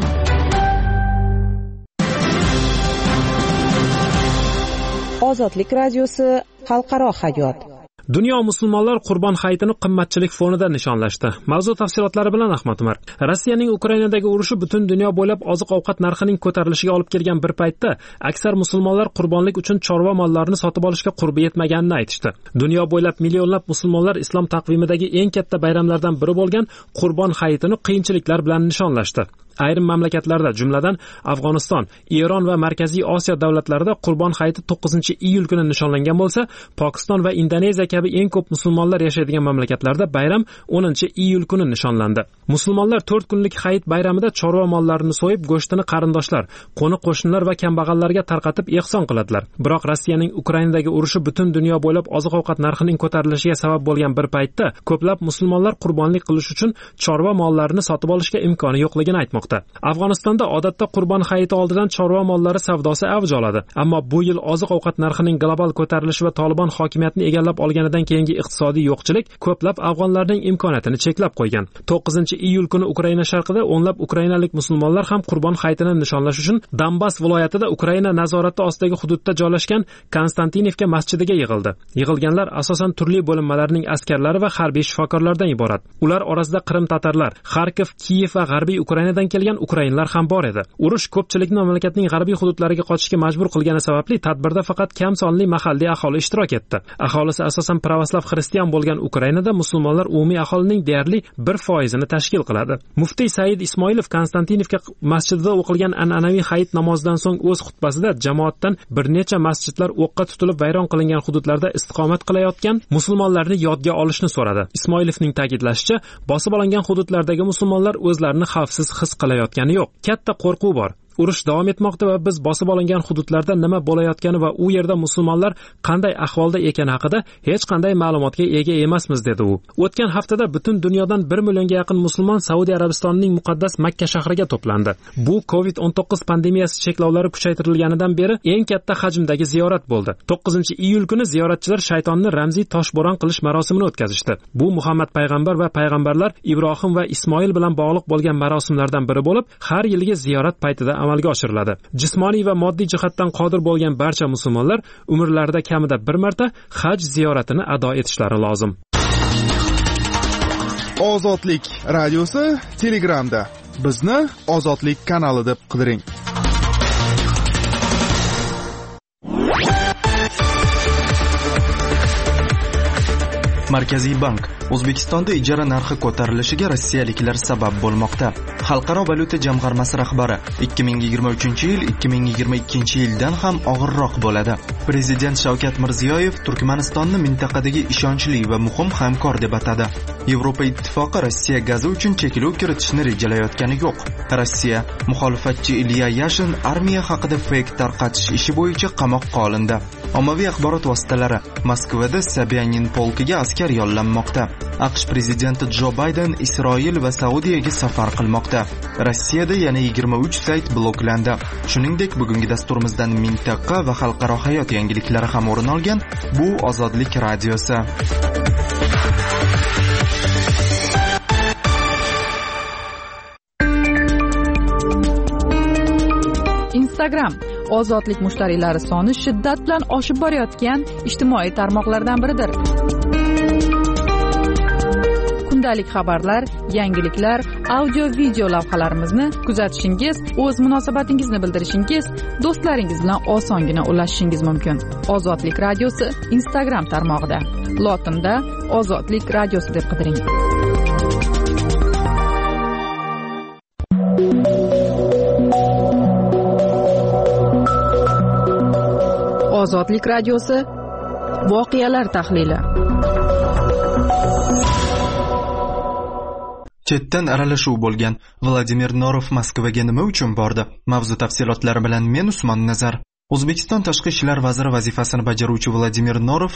Ozodlik radiosi xalqaro hayot. Dunyo musulmonlar Qurbon hayitini qimmatchilik fonida nishonlashdi. Mavzu tafsilotlari bilan Ahmad Umar. Rossiyaning Ukrainadagi urushi butun dunyo bo'ylab oziq-ovqat narxining ko'tarilishiga olib kelgan bir paytda aksar musulmonlar qurbonlik uchun chorva mollarini sotib olishga qurbi yetmaganini aytishdi. Dunyo bo'ylab millionlab musulmonlar islom taqvimidagi eng katta bayramlardan biri bo'lgan Qurbon hayitini qiyinchiliklar bilan nishonlashdi. Ayrim mamlakatlarda, jumladan Afg'oniston, Eron va Markaziy Osiyo davlatlarida Qurbon hayiti 9-iyul kuni nishonlangan bo'lsa, Pokiston va Indoneziya kabi eng ko'p musulmonlar yashaydigan mamlakatlarda bayram 10-iyul kuni nishonlandi. Musulmonlar 4 kunlik hayit bayramida chorva mollarini so'yib, go'shtini qarindoshlar, qo'ni-qo'shnilar va kambag'allarga tarqatib ehson qiladilar. Biroq Rossiyaning Ukrainadagi urushi butun dunyo bo'ylab oziq-ovqat narxining ko'tarilishiga sabab bo'lgan bir paytda ko'plab musulmonlar qurbonlik qilish uchun chorva mollarini sotib olishga imkoni yo'qligini aytmoqda. Afg'onistonda odatda Qurbon hayiti oldidan chorva mollari savdosi avj oladi, ammo bu yil oziq-ovqat narxining global ko'tarilishi va Taliban hokimiyatini egallab olganidan keyingi iqtisodiy yo'qchilik ko'plab afg'onlarning imkoniyatini cheklab qo'ygan. 9-iyul kuni Ukraina sharqida o'nlab ukrainalik musulmonlar ham Qurbon hayitini nishonlash uchun Donbass viloyatida Ukraina nazorati ostidagi hududda joylashgan Konstantinivka masjidiga yig'ildi. Yig'ilganlar asosan turli bo'linmalarning askarlari va harbiy shifokorlardan iborat. Ular orasida Qrim tatarlar, Xarkov, Kiyev va g'arbiy Ukrainadan kelgan ukrainlar ham bor edi. Urush ko'pchilikni mamlakatning g'arbiy hududlariga qochishga majbur qilgani sababli tadbirda faqat kam sonli mahalliy aholi ishtirok etdi. Aholisi asosan pravoslav xristian bo'lgan Ukrainada musulmonlar umumiy aholining deyarli 1% ni tashkil qiladi. Muftiy Said Ismoilov Konstantinivka masjidida o'qilgan an'anaviy hayit namozidan so'ng o'z xutbasida jamoatdan bir necha masjidlar o'qqa tutilib vayron qilingan hududlarda istiqomat qilayotgan musulmonlarni yodga olishni so'radi. Ismoilovning ta'kidlashicha, bosib olingan hududlardagi musulmonlar o'zlarini xavfsiz his qilayotgani yo'q. Katta qo'rquv bor. Urush davom etmoqda va biz bosib olingan hududlarda nima bo'layotgani va u yerda musulmonlar qanday ahvolda ekani haqida hech qanday ma'lumotga ega emasmiz, dedi u. O'tgan haftada butun dunyodan 1 millionga yaqin musulmon Saudiya Arabistonining muqaddas Makka shahriga to'plandi. Bu COVID-19 pandemiyasi cheklovlari kuchaytirilganidan beri eng katta hajmdagi ziyorat bo'ldi. 9-iyul kuni ziyoratchilar shaytonni ramziy toshbo'ron qilish marosimini o'tkazishdi. Bu Muhammad payg'ambar va payg'ambarlar Ibrohim va Ismoil bilan bog'liq bo'lgan marosimlardan biri bo'lib, har yilgi ziyorat paytida amalga oshiriladi. Jismoniy va moddiy jihatdan qodir bo'lgan barcha musulmonlar umrlarida kamida bir marta haj ziyoratini ado etishlari lozim. Ozodlik radiosi Telegramda. Bizni Ozodlik kanali deb qidiring. Markaziy bank O'zbekistonda ijara narxi ko'tarilishiga rossiyaliklar sabab bo'lmoqda. Xalqaro valyuta jamg'armasi rahbari 2023-yil 2022-yildan ham og'irroq bo'ladi. Prezident Shavkat Mirziyoyev Turkmanistonni mintaqadagi ishonchli va muhim hamkor deb atadi. Yevropa Ittifoqi Rossiya gazi uchun cheklov kiritishni rejalayotgani yo'q. Rossiya muxolifatchi Ilya Yashin armiya haqida feyk tarqatish ishi bo'yicha qamoqqa olindi. Ommaviy axborot vositalari Moskvada Sobyanin polkiga askar yollanmoqda. AQSh prezidenti Jo Bayden Isroil va Saudiyaga safar qilmoqda. Rossiyada yana 23 sayt bloklandi. Shuningdek, bugungi dasturimizdan mintaqa va xalqaro hayot yangiliklari ham o'rin olgan. Bu Ozodlik radiosi. Instagram ozodlik mushtariylari soni shiddat bilan oshib borayotgan ijtimoiy tarmoqlardan biridir. Kundalik xabarlar, yangiliklar, audio-video lavhalarimizni kuzatishingiz, o'z munosabatingizni bildirishingiz, do'stlaringiz bilan osongina ulashishingiz mumkin. Ozodlik radiosi Instagram tarmog'ida. Lotinda Ozodlik radiosi deb qidiring. Ozodlik radiosi voqealar tahlili. Chetdan aralashuv bo'lgan Vladimir Norov Moskvaga nima uchun bordi? Mavzu tafsilotlari bilan men Usmon Nazar. O'zbekiston tashqi ishlar vaziri vazifasini bajaruvchi Vladimir Norov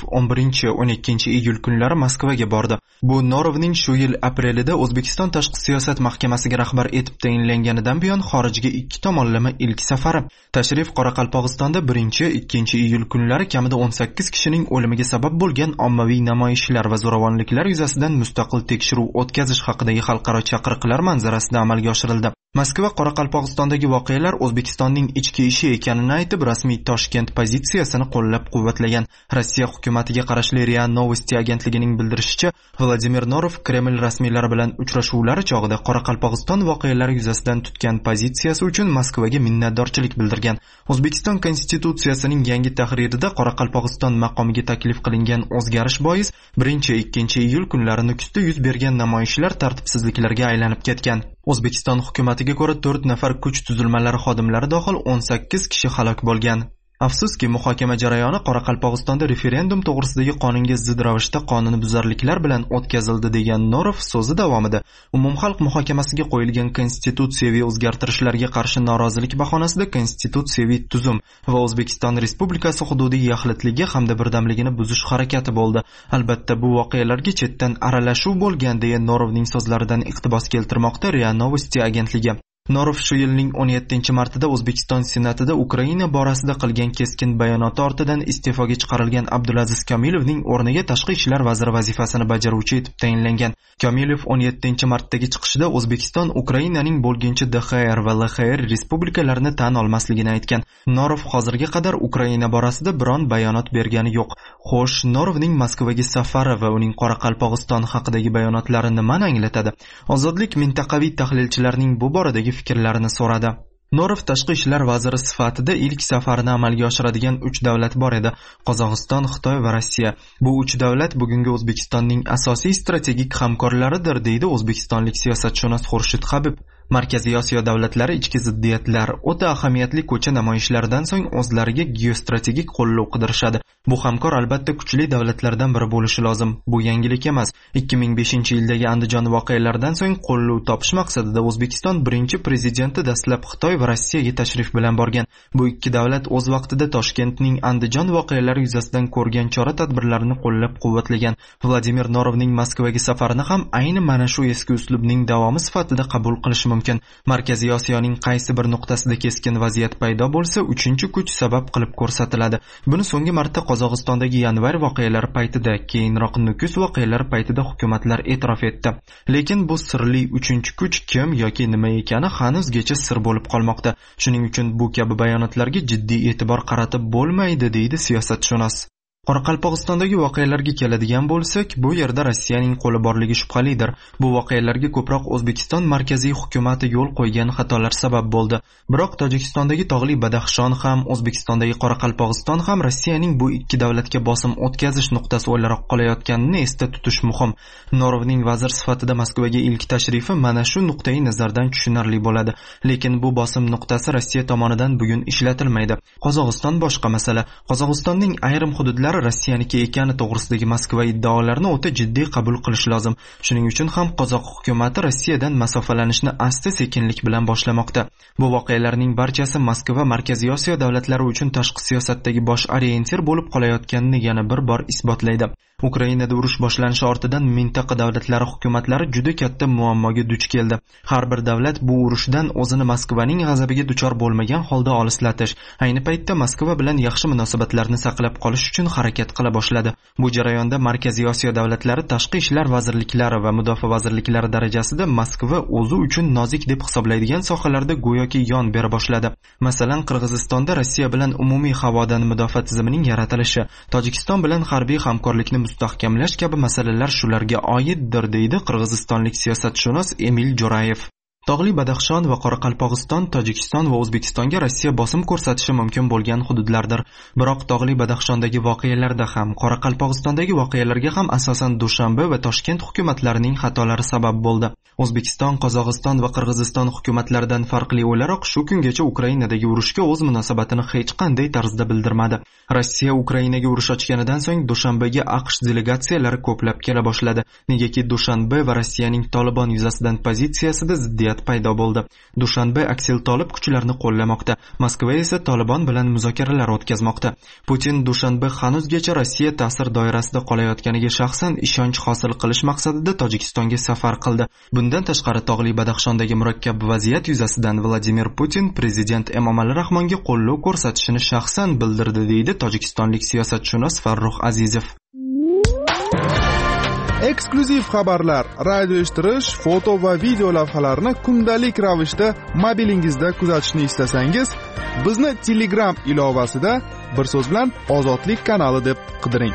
11-12 iyul kunlari Moskvaga bordi. Bu Norovning shu yil aprelida O'zbekiston tashqi siyosat mahkamasiga rahbar etib tayinlanganidan buyon xorijga 2 tomonlama ilk safari. Tashrif Qoraqalpog'istonda 1-2 iyul kunlari kamida 18 kishining o'limiga sabab bo'lgan ommaviy namoyishlar va zo'ravonliklar yuzasidan mustaqil tekshiruv o'tkazish haqidagi xalqaro chaqiriqlar manzarasida amalga oshirildi. Moskva Qoraqalpog'istondagi voqealar O'zbekistonning ichki ishi ekanini aytib, rasmiy Toshkent pozitsiyasini qo'llab-quvvatlagan. Rossiya hukumatiga qarashli RIA Novosti agentligining bildirishicha, Vladimir Norov Kreml rasmiylari bilan uchrashuvlari chog'ida Qoraqalpog'iston voqealari yuzasidan tutgan pozitsiyasi uchun Moskvaga minnatdorchilik bildirgan. O'zbekiston konstitutsiyasining yangi tahririda Qoraqalpog'iston maqomiga taklif qilingan o'zgarish bois 1-2 iyul kunlari Nukusda yuz bergan namoyishlar tartibsizliklarga aylanib ketgan. O'zbekiston hukumatiga ko'ra 4 nafar kuch tuzilmalari xodimlari dohil 18 kishi halok bo'lgan. Afsuski, muhokama jarayoni Qoraqalpog'istonda referendum to'g'risidagi qonunga zid ravishda qonunbuzarliklar bilan o'tkazildi degan Norov so'zi davomida umumxalq muhokamasiga qo'yilgan konstitutsiyaviy o'zgartirishlarga qarshi norozilik bahonasida konstitutsiyaviy tuzum va O'zbekiston Respublikasi hududiy yaxlitligi hamda birdamligini buzish harakati bo'ldi. Albatta, bu voqealarga chetdan aralashuv bo'lgan deya Norovning so'zlaridan iqtibos keltirmoqda RIA Novosti agentligi. Norov shu yilning 17-martida O'zbekiston Senatida Ukraina borasida qilgan keskin bayonoti ortidan iste'foga chiqarilgan Abdulaziz Komilovning o'rniga tashqi ishlar vaziri vazifasini bajaruvchi etib tayinlangan. Komilov 17-martdagi chiqishida O'zbekiston Ukrainaning bo'lginchi DXR va LXR respublikalarini tan olmasligini aytgan. Norov hozirga qadar Ukraina borasida biron bayonot bergani yo'q. Xo'sh, Norovning Moskvaga safari va uning Qoraqalpog'iston haqidagi bayonotlari nimani anglatadi? Ozodlik mintaqaviy tahlilchilarning bu boradagi fikrlarini so'radi. Norov tashqi ishlar vaziri sifatida ilk safarini amalga oshiradigan 3 davlat bor edi: Qozog'iston, Xitoy va Rossiya. Bu 3 davlat bugungi O'zbekistonning asosiy strategik hamkorlaridir, deydi o'zbekistonlik siyosatshunos Xurshid Habib. Markaziy Osiyo davlatlari ichki ziddiyatlar, o'ta ahamiyatli ko'cha namoyishlaridan so'ng o'zlariga geostrategik qo'llov qidirishadi. Bu hamkor albatta kuchli davlatlardan biri bo'lishi lozim. Bu yangilik emas. 2005-yildagi Andijon voqealaridan so'ng qo'llov topish maqsadida O'zbekiston birinchi prezidenti dastlab Xitoy va Rossiyaga tashrif bilan borgan. Bu ikki davlat o'z vaqtida Toshkentning Andijon voqealari yuzasidan ko'rgan chora-tadbirlarini qo'llab-quvvatlagan. Vladimir Norovning Moskvaga safarini ham ayni mana shu eski uslubning davomi sifatida qabul qilish mumkin. Markaziy Osiyoning qaysi bir nuqtasida keskin vaziyat paydo bo'lsa, uchinchi kuch sabab qilib ko'rsatiladi. Buni so'nggi marta Qozog'istondagi yanvar voqealari paytida, keyinroq Nukus voqealari paytida hukumatlar e'tirof etdi. Lekin bu sirli uchinchi kuch kim yoki nima ekani hanuzgacha sir bo'lib qolmoqda. Shuning uchun bu kabi bayonotlarga jiddiy e'tibor qaratib bo'lmaydi, deydi siyosatshunos. Qoraqalpog'istondagi voqealarga keladigan bo'lsak, bu yerda Rossiyaning qo'li borligi shubhalidir. Bu voqealarga ko'proq O'zbekiston markaziy hukumatı yo'l qo'ygan xatolar sabab bo'ldi. Biroq Tojikistondagi tog'li Badaxshon ham, O'zbekistondagi Qoraqalpog'iston ham Rossiyaning bu ikki davlatga bosim o'tkazish nuqtasi o'laroq qolayotganini esda tutish muhim. Norovning vazir sifatida Moskvaga ilk tashrifi mana shu nuqtai nazardan tushunarli bo'ladi. Lekin bu bosim nuqtasi Rossiya tomonidan bugun ishlatilmaydi. Qozog'iston boshqa masala. Qozog'istonning ayrim hududlari Rossiyaniki ekani to'g'risidagi Moskva iddaolarini o'ta jiddiy qabul qilish lozim. Shuning uchun ham qozoq hukumati Rossiyadan masofalanishni asta-sekinlik bilan boshlamoqda. Bu voqealarning barchasi Moskva Markaziy Osiyo davlatlari uchun tashqi siyosatdagi bosh orientir bo'lib qolayotganini yana bir bor isbotlaydi. Ukrainada urush boshlanishi ortidan mintaqa davlatlari hukumatlari juda katta muammoga duch keldi. Har bir davlat bu urushdan o'zini Moskvaning g'azabiga duchor bo'lmagan holda olislatish, ayni paytda Moskva bilan yaxshi munosabatlarni saqlab qolish uchun harakat qila boshladi. Bu jarayonda Markaziy Osiyo davlatlari tashqi ishlar vazirliklari va mudofaa vazirliklari darajasida Moskva o'zi uchun nozik deb hisoblaydigan sohalarda go'yoki yon bera boshladi. Masalan, Qirg'izistonda Rossiya bilan umumiy havodan mudofaa tizimining yaratilishi, Tojikiston bilan harbiy hamkorlikni mustahkamlash kabi masalalar shularga oiddir, deydi qirg'izistonlik siyosatshunos Emil Jo'rayev. Tog'li Badaxshon va Qoraqalpog'iston Tojikiston va O'zbekistonga Rossiya bosim ko'rsatishi mumkin bo'lgan hududlardir. Biroq Tog'li Badaxshondagi voqealarda ham, Qoraqalpog'istondagi voqealarga ham asosan Dushanbe va Toshkent hukumatlarining xatolari sabab bo'ldi. O'zbekiston, Qozog'iston va Qirg'iziston hukumatlaridan farqli o'laroq shu kungacha Ukrainadagi urushga o'z munosabatini hech qanday tarzda bildirmadi. Rossiya Ukrainaga urush ochganidan so'ng Dushanbega AQSh delegatsiyalari ko'plab kela boshladi. Negaki Dushanbe va Rossiyaning Tolibon yuzasidan pozitsiyasida ziddiyat paydo bo'ldi. Dushanbe aksil Tolib kuchlarini qo'llamoqda. Moskva esa Tolibon bilan muzokaralar o'tkazmoqda. Putin Dushanbe hanuzgacha Rossiya ta'sir doirasida qolayotganiga shaxsan ishonch hosil qilish maqsadida Tojikistonga safar qildi. Bundan tashqari Tog'li Badaxshondagi murakkab vaziyat yuzasidan Vladimir Putin prezident Emomali Rahmonga qo'llov ko'rsatishini shaxsan bildirdi, deydi tojikistonlik siyosatshunos Farruh Azizov. Eksklyuziv xabarlar, radio eshittirish, foto va video lavhalarni kundalik ravishda mobilingizda kuzatishni istasangiz, bizni Telegram ilovasida bir so'z bilan Ozodlik kanali deb qidiring.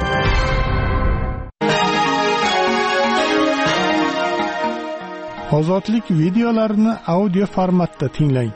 Ozodlik videolarini audio formatda tinglang.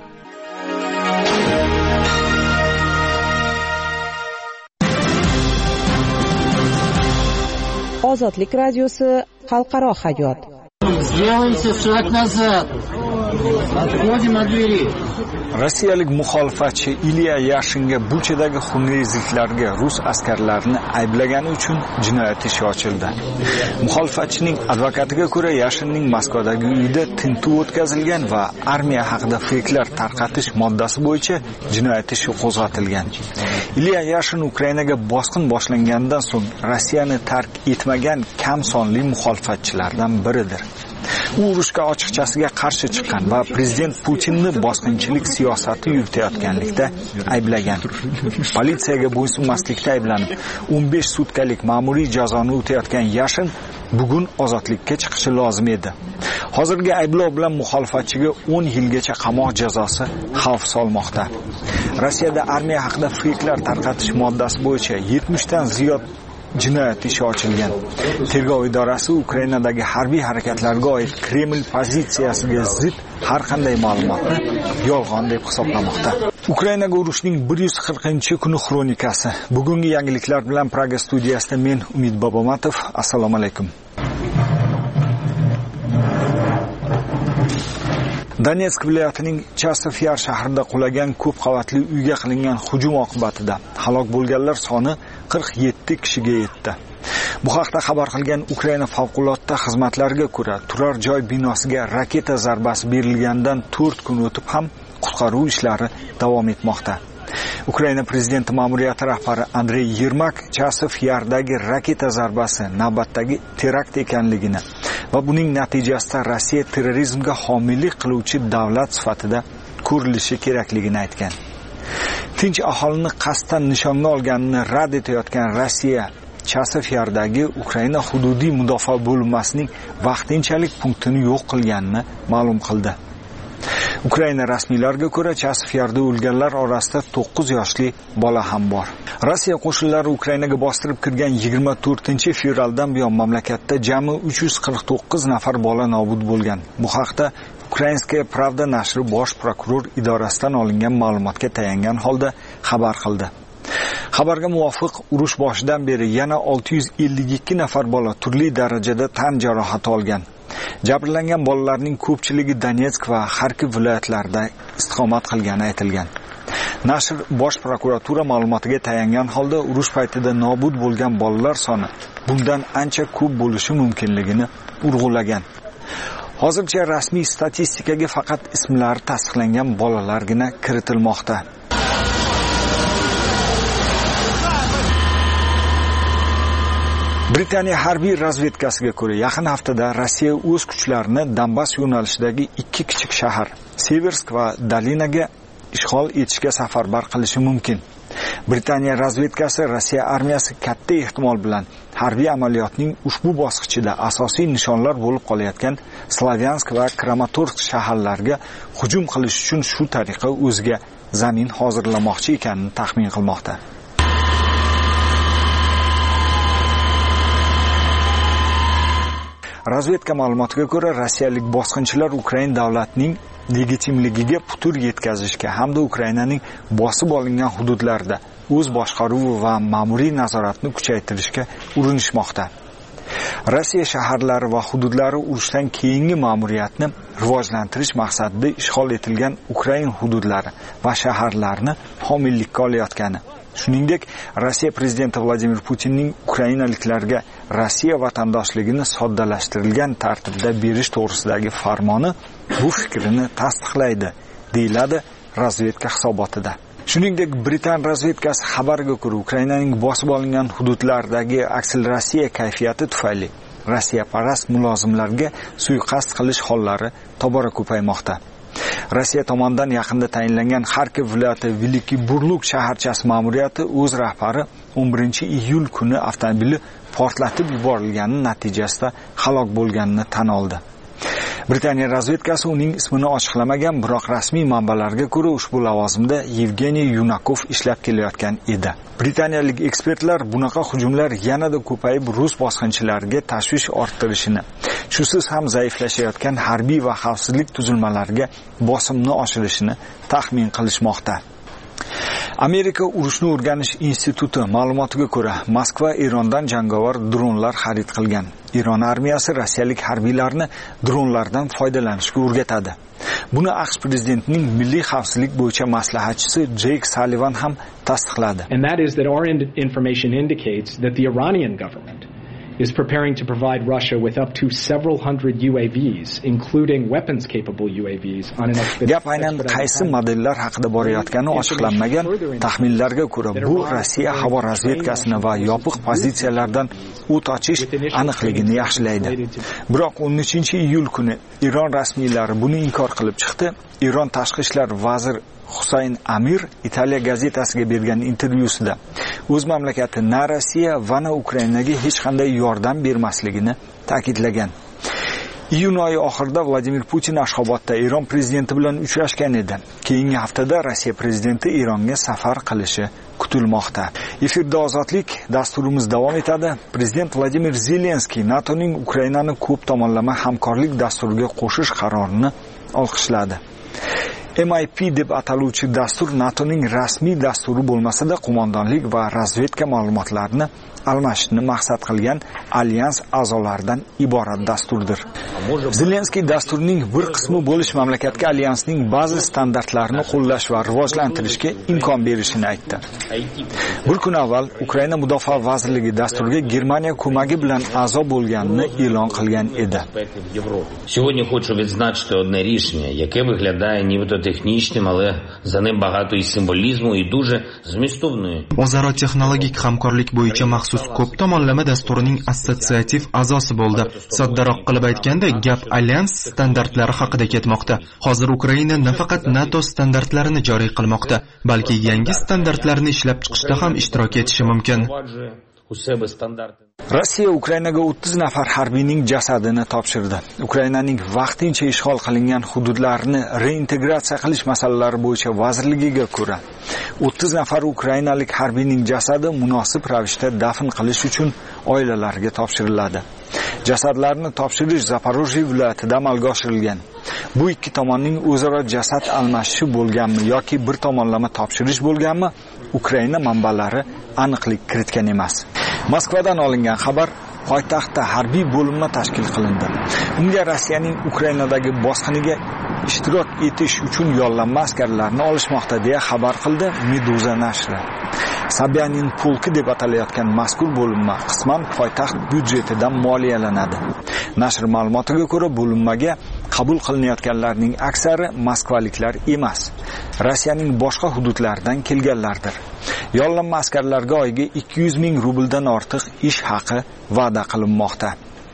Ozodlik radiosi xalqaro hayot. Сделайте шаг назад. Отходим от двери. Rossiyalik muxolifatchi Ilya Yashinga Buchadagi xunrezliklarga rus askarlarini ayblagani uchun jinoyat ishi ochildi. Muxolifatchining advokatiga ko'ra, Yashinning Moskvadagi uyida tintuv o'tkazilgan va armiya haqida feyklar tarqatish moddasi bo'yicha jinoyat ishi qo'zg'atilgan. Ilya Yashin Ukrainaga bosqin boshlanganidan so'ng Rossiyani tark etmagan kam sonli muxolifatchilardan biridir. U urushga ochiqchasiga qarshi chiqqan va prezident Putinni bosqinchilik siyosati yuritayotganlikda ayblagan. Politsiyaga bo'ysunmaslikda ayblanib, 15 sutkalik ma'muriy jazoni o'tayotgan Yashin bugun ozodlikka chiqishi lozim edi. Hozirgi ayblov bilan muxolifatchiga 10 yilgacha qamoq jazosi xavf solmoqda. Rossiyada armiya haqida feyklar tarqatish moddasi bo'yicha 70 dan ziyod jinoyat ishi ochilgan. Tergov idorasi Ukrainadagi harbiy harakatlarga oid Kreml pozitsiyasiga zid har qanday ma'lumotni yolg'on deb hisoblamoqda. Ukrainaga urushning 140-kuni xronikasi. Bugungi yangiliklar bilan Praga studiyasida men Umid Bobomatov. Assalomu alaykum. Donetsk viloyatining Chasiv-Yar shahrida qulagan ko'p qavatli uyga qilingan hujum oqibatida halok bo'lganlar soni 47 kishiga yetdi. Bu haqda xabar qilgan Ukraina favqulodda xizmatlariga ko'ra, turar joy binosiga raketa zarbasi berilgandan 4 kun o'tib ham qutqaruv ishlari davom etmoqda. Ukraina prezidenti ma'muriyati rahbari Andrey Yermak Chasiv-Yardagi raketa zarbasi navbatdagi terakt ekanligini va buning natijasida Rossiya terrorizmga homiylik qiluvchi davlat sifatida ko'rilishi kerakligini aytgan. Tinch aholini qasddan nishonga olganini rad etayotgan Rossiya Chasiv-Yardagi Ukraina hududiy mudofaa bo'linmasining vaqtinchalik punktini yo'q qilganini ma'lum qildi. Ukraina rasmiylariga ko'ra, Chasiv Yarda o'lganlar orasida 9 yoshli bola ham bor. Rossiya qo'shinlari Ukrainaga bostirib kirgan 24-fevraldan buyon mamlakatda jami 349 nafar bola nobud bo'lgan. Bu haqda Ukrainskaya Pravda nashri bosh prokuror idorasidan olingan ma'lumotga tayangan holda xabar qildi. Xabarga muvofiq, urush boshidan beri yana 652 nafar bola turli darajada tan jarohati olgan. Jabrlangan bolalarning ko'pchiligi Donetsk va Xarkov viloyatlarida istiqomat qilgani aytilgan. Nashr bosh prokuratura ma'lumotiga tayangan holda urush paytida nobud bo'lgan bolalar soni bundan ancha ko'p bo'lishi mumkinligini urg'ulagan. Hozircha rasmiy statistikaga faqat ismlari tasdiqlangan bolalargina kiritilmoqda. Britaniya harbiy razvedkasiga ko'ra, yaqin haftada Rossiya o'z kuchlarini Donbass yo'nalishidagi 2 kichik shahar, Seversk va Dolinaga ishg'ol etishga safarbar qilishi mumkin. Britaniya razvedkasi Rossiya armiyasi katta ehtimol bilan harbiy amaliyotning ushbu bosqichida asosiy nishonlar bo'lib qolayotgan Slavyansk va Kramatorsk shaharlariga hujum qilish uchun shu tariqa o'ziga zamin hozirlamoqchi ekanini taxmin qilmoqda. Razvedka ma'lumotiga ko'ra, rossiyalik bosqinchilar Ukraina davlatining legitimligiga putur yetkazishga hamda Ukrainaning bosib olingan hududlarida o'z boshqaruvi va ma'muriy nazoratni kuchaytirishga urinishmoqda. Rossiya shaharlari va hududlari urushdan keyingi ma'muriyatni rivojlantirish maqsadida ishg'ol etilgan Ukraina hududlari va shaharlarni homiylikka olayotgani. Shuningdek, Rossiya prezidenti Vladimir Putinning ukrainaliklarga Rossiya vatandoshligini soddalashtirilgan tartibda berish to'g'risidagi farmoni bu fikrini tasdiqlaydi, deyiladi razvedka hisobotida. Shuningdek, Britan razvedkasi xabariga ko'ra, Ukrainaning bosib olingan hududlaridagi aksilrossiya kayfiyati tufayli Rossiyaparast mulozimlarga suiqasd qilish hollari tobora ko'paymoqda. Rossiya tomonidan yaqinda tayinlangan Xarkov viloyati Veliki Burluk shaharchasi ma'muriyati o'z rahbari 11-iyul kuni avtomobili portlatib yuborilgani natijasida halok bo'lganini tan oldi. Britaniya razvedkasi uning ismini ochiqlamagan, biroq rasmiy manbalarga ko'ra ushbu lavozimda Yevgeniy Yunakov ishlab kelayotgan edi. Britaniyalik ekspertlar bunaqa hujumlar yanada ko'payib rus bosqinchilariga tashvish orttirishini, shusiz ham zaiflashayotgan harbiy va xavfsizlik tuzilmalariga bosimni oshirishini taxmin qilishmoqda. Amerika urushni o'rganish instituti ma'lumotiga ko'ra, Moskva Erondan jangovar dronlar xarid qilgan. Eron armiyasi rossiyalik harbiylarni dronlardan foydalanishga o'rgatadi. Buni AQSh prezidentining milliy xavfsizlik bo'yicha maslahatchisi Jake Sullivan ham tasdiqladi. And that is that our information indicates that the Iranian government is preparing to provide Russia with up to several hundred UAVs, including weapons-capable UAVs, on an expedition. Gap aynan qaysi modellar haqida borayotgani ochiqlanmagan. Taxminlarga ko'ra, bu Rossiya havo razvedkasini va yopiq pozitsiyalardan o't ochish aniqligini yaxshilaydi. Biroq 13-iyul kuni Eron rasmiylari buni inkor qilib chiqdi. Eron tashqi ishlar vaziri Husayn Amir Italiya gazetasiga bergan intervyusida o'z mamlakati na Rossiya va na Ukrainaga hech qanday yordam bermasligini ta'kidlagan. Iyun oyi oxirida Vladimir Putin Ashxobodda Eron prezidenti bilan uchrashgan edi. Keyingi haftada Rossiya prezidenti Eronga safar qilishi kutilmoqda. Efirda ozodlik dasturimiz davom etadi. Prezident Vladimir Zelenskiy NATOning Ukrainani ko'p tomonlama hamkorlik dasturiga qo'shish qarorini olqishladi. MIP deb ataluvchi dastur NATOning rasmiy dasturi bo'lmasa-da, qo'mondonlik va razvedka ma'lumotlarini almashishni maqsad qilgan alyans a'zolaridan iborat dasturdir. Zelenskiy dasturning bir qismi bo'lish mamlakatga alyansning ba'zi standartlarini qo'llash va rivojlantirishga imkon berishini aytdi. Bir kun avval Ukraina mudofaa vazirligi dasturga Germaniya ko'magi bilan a'zo bo'lganini e'lon qilgan edi. Сьогодні хочу відзначити одне рішення, яке виглядає нібито технічним, але за ним багато і символізму, і дуже змістовної. O'zaro texnologik hamkorlik bo'yicha maxsus ko'p tomonlama dasturining assotsiativ a'zosi bo'ldi. Soddaroq qilib aytganda, gap alyans standartlari haqida ketmoqda. Hozir Ukraina nafaqat NATO standartlarini joriy qilmoqda, balki yangi standartlarni ishlab chiqishda ham ishtirok etishi mumkin. Rossiya Ukrainaga 30 nafar harbiyning jasadini topshirdi. Ukrainaning vaqtincha ishg'ol qilingan hududlarini reintegratsiya qilish masalalari bo'yicha vazirligiga ko'ra, 30 nafar ukrainalik harbiyning jasadi munosib ravishda dafn qilish uchun oilalariga topshiriladi. Jasadlarni topshirish Zaporojye viloyatida amalga oshirilgan. Bu ikki tomonning o'zaro jasad almashishi bo'lganmi yoki bir tomonlama topshirish bo'lganmi, Ukraina manbalari aniqlik kiritgan emas. Moskvadan olingan xabar: poytaxtda harbiy bo'linma tashkil qilindi. Unga Rossiyaning Ukrainadagi bosqiniga ishtirok etish uchun yollanma askarlarni olishmoqda deya xabar qildi Meduza nashri. Sabyanin polki deb atalayotgan mazkur bo'linma qisman poytaxt byudjetidan moliyalanadi. Nashr ma'lumotiga ko'ra, bo'linmaga qabul qilinayotganlarning aksari moskvaliklar emas, Rossiyaning boshqa hududlaridan kelganlardir. Yollanma askarlarga oyiga 200 ming rubldan ortiq ish haqi va'da qilinmoqda.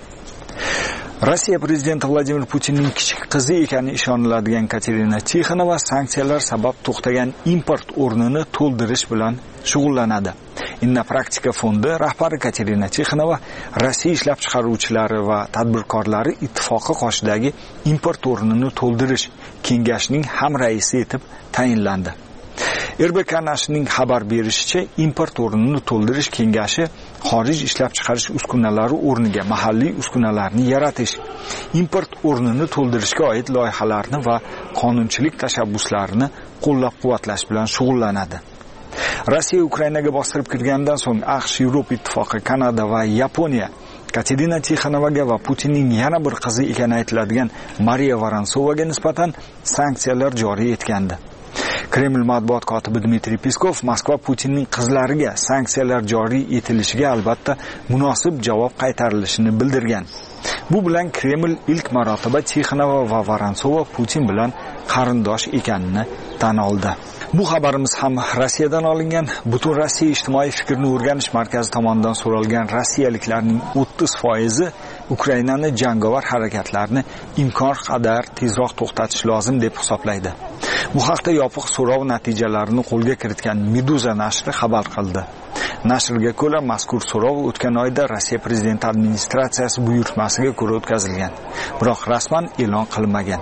Rossiya prezidenti Vladimir Putinning kichik qizi ekani ishoniladigan Katerina Tixonova sanksiyalar sabab to'xtagan import o'rnini to'ldirish bilan shug'ullanadi. Innopraktika fondi rahbari Katerina Tixonova Rossiya ishlab chiqaruvchilari va tadbirkorlari ittifoqi qoshidagi import o'rnini to'ldirish kengashining ham raisi etib tayinlandi. RBK nashrining xabar berishicha, import o'rnini to'ldirish kengashi xorij ishlab chiqarish uskunalari o'rniga mahalliy uskunalarni yaratish, import o'rnini to'ldirishga oid loyihalarni va qonunchilik tashabbuslarini qo'llab-quvvatlash bilan shug'ullanadi. Rossiya Ukrainaga bostirib kirgandan so'ng AQSh, Yevropa Ittifoqi, Kanada va Yaponiya Katerina Tixonovaga va Putinning yana bir qizi ekani aytiladigan Mariya Voronsovaga nisbatan sanksiyalar joriy etgandi. Kreml matbuot kotibi Dmitriy Peskov Moskva Putinning qizlariga sanksiyalar joriy etilishiga albatta munosib javob qaytarilishini bildirgan. Bu bilan Kreml ilk marotaba Tixonova va Voronsova Putin bilan qarindosh ekanini tan oldi. Bu xabarimiz ham Rossiyadan olingan. Butun Rossiya ijtimoiy fikrni o'rganish markazi tomonidan so'ralgan rossiyaliklarning 30% Ukrainani jangovar harakatlarni imkon qadar tezroq to'xtatish lozim deb hisoblaydi. Bu haqda yopiq so'rov natijalarini qo'lga kiritgan Meduza nashri xabar qildi. Nashrga ko'ra, mazkur so'rov o'tgan oyda Rossiya prezidenti administratsiyasi buyurtmasiga ko'ra o'tkazilgan, biroq rasman e'lon qilinmagan.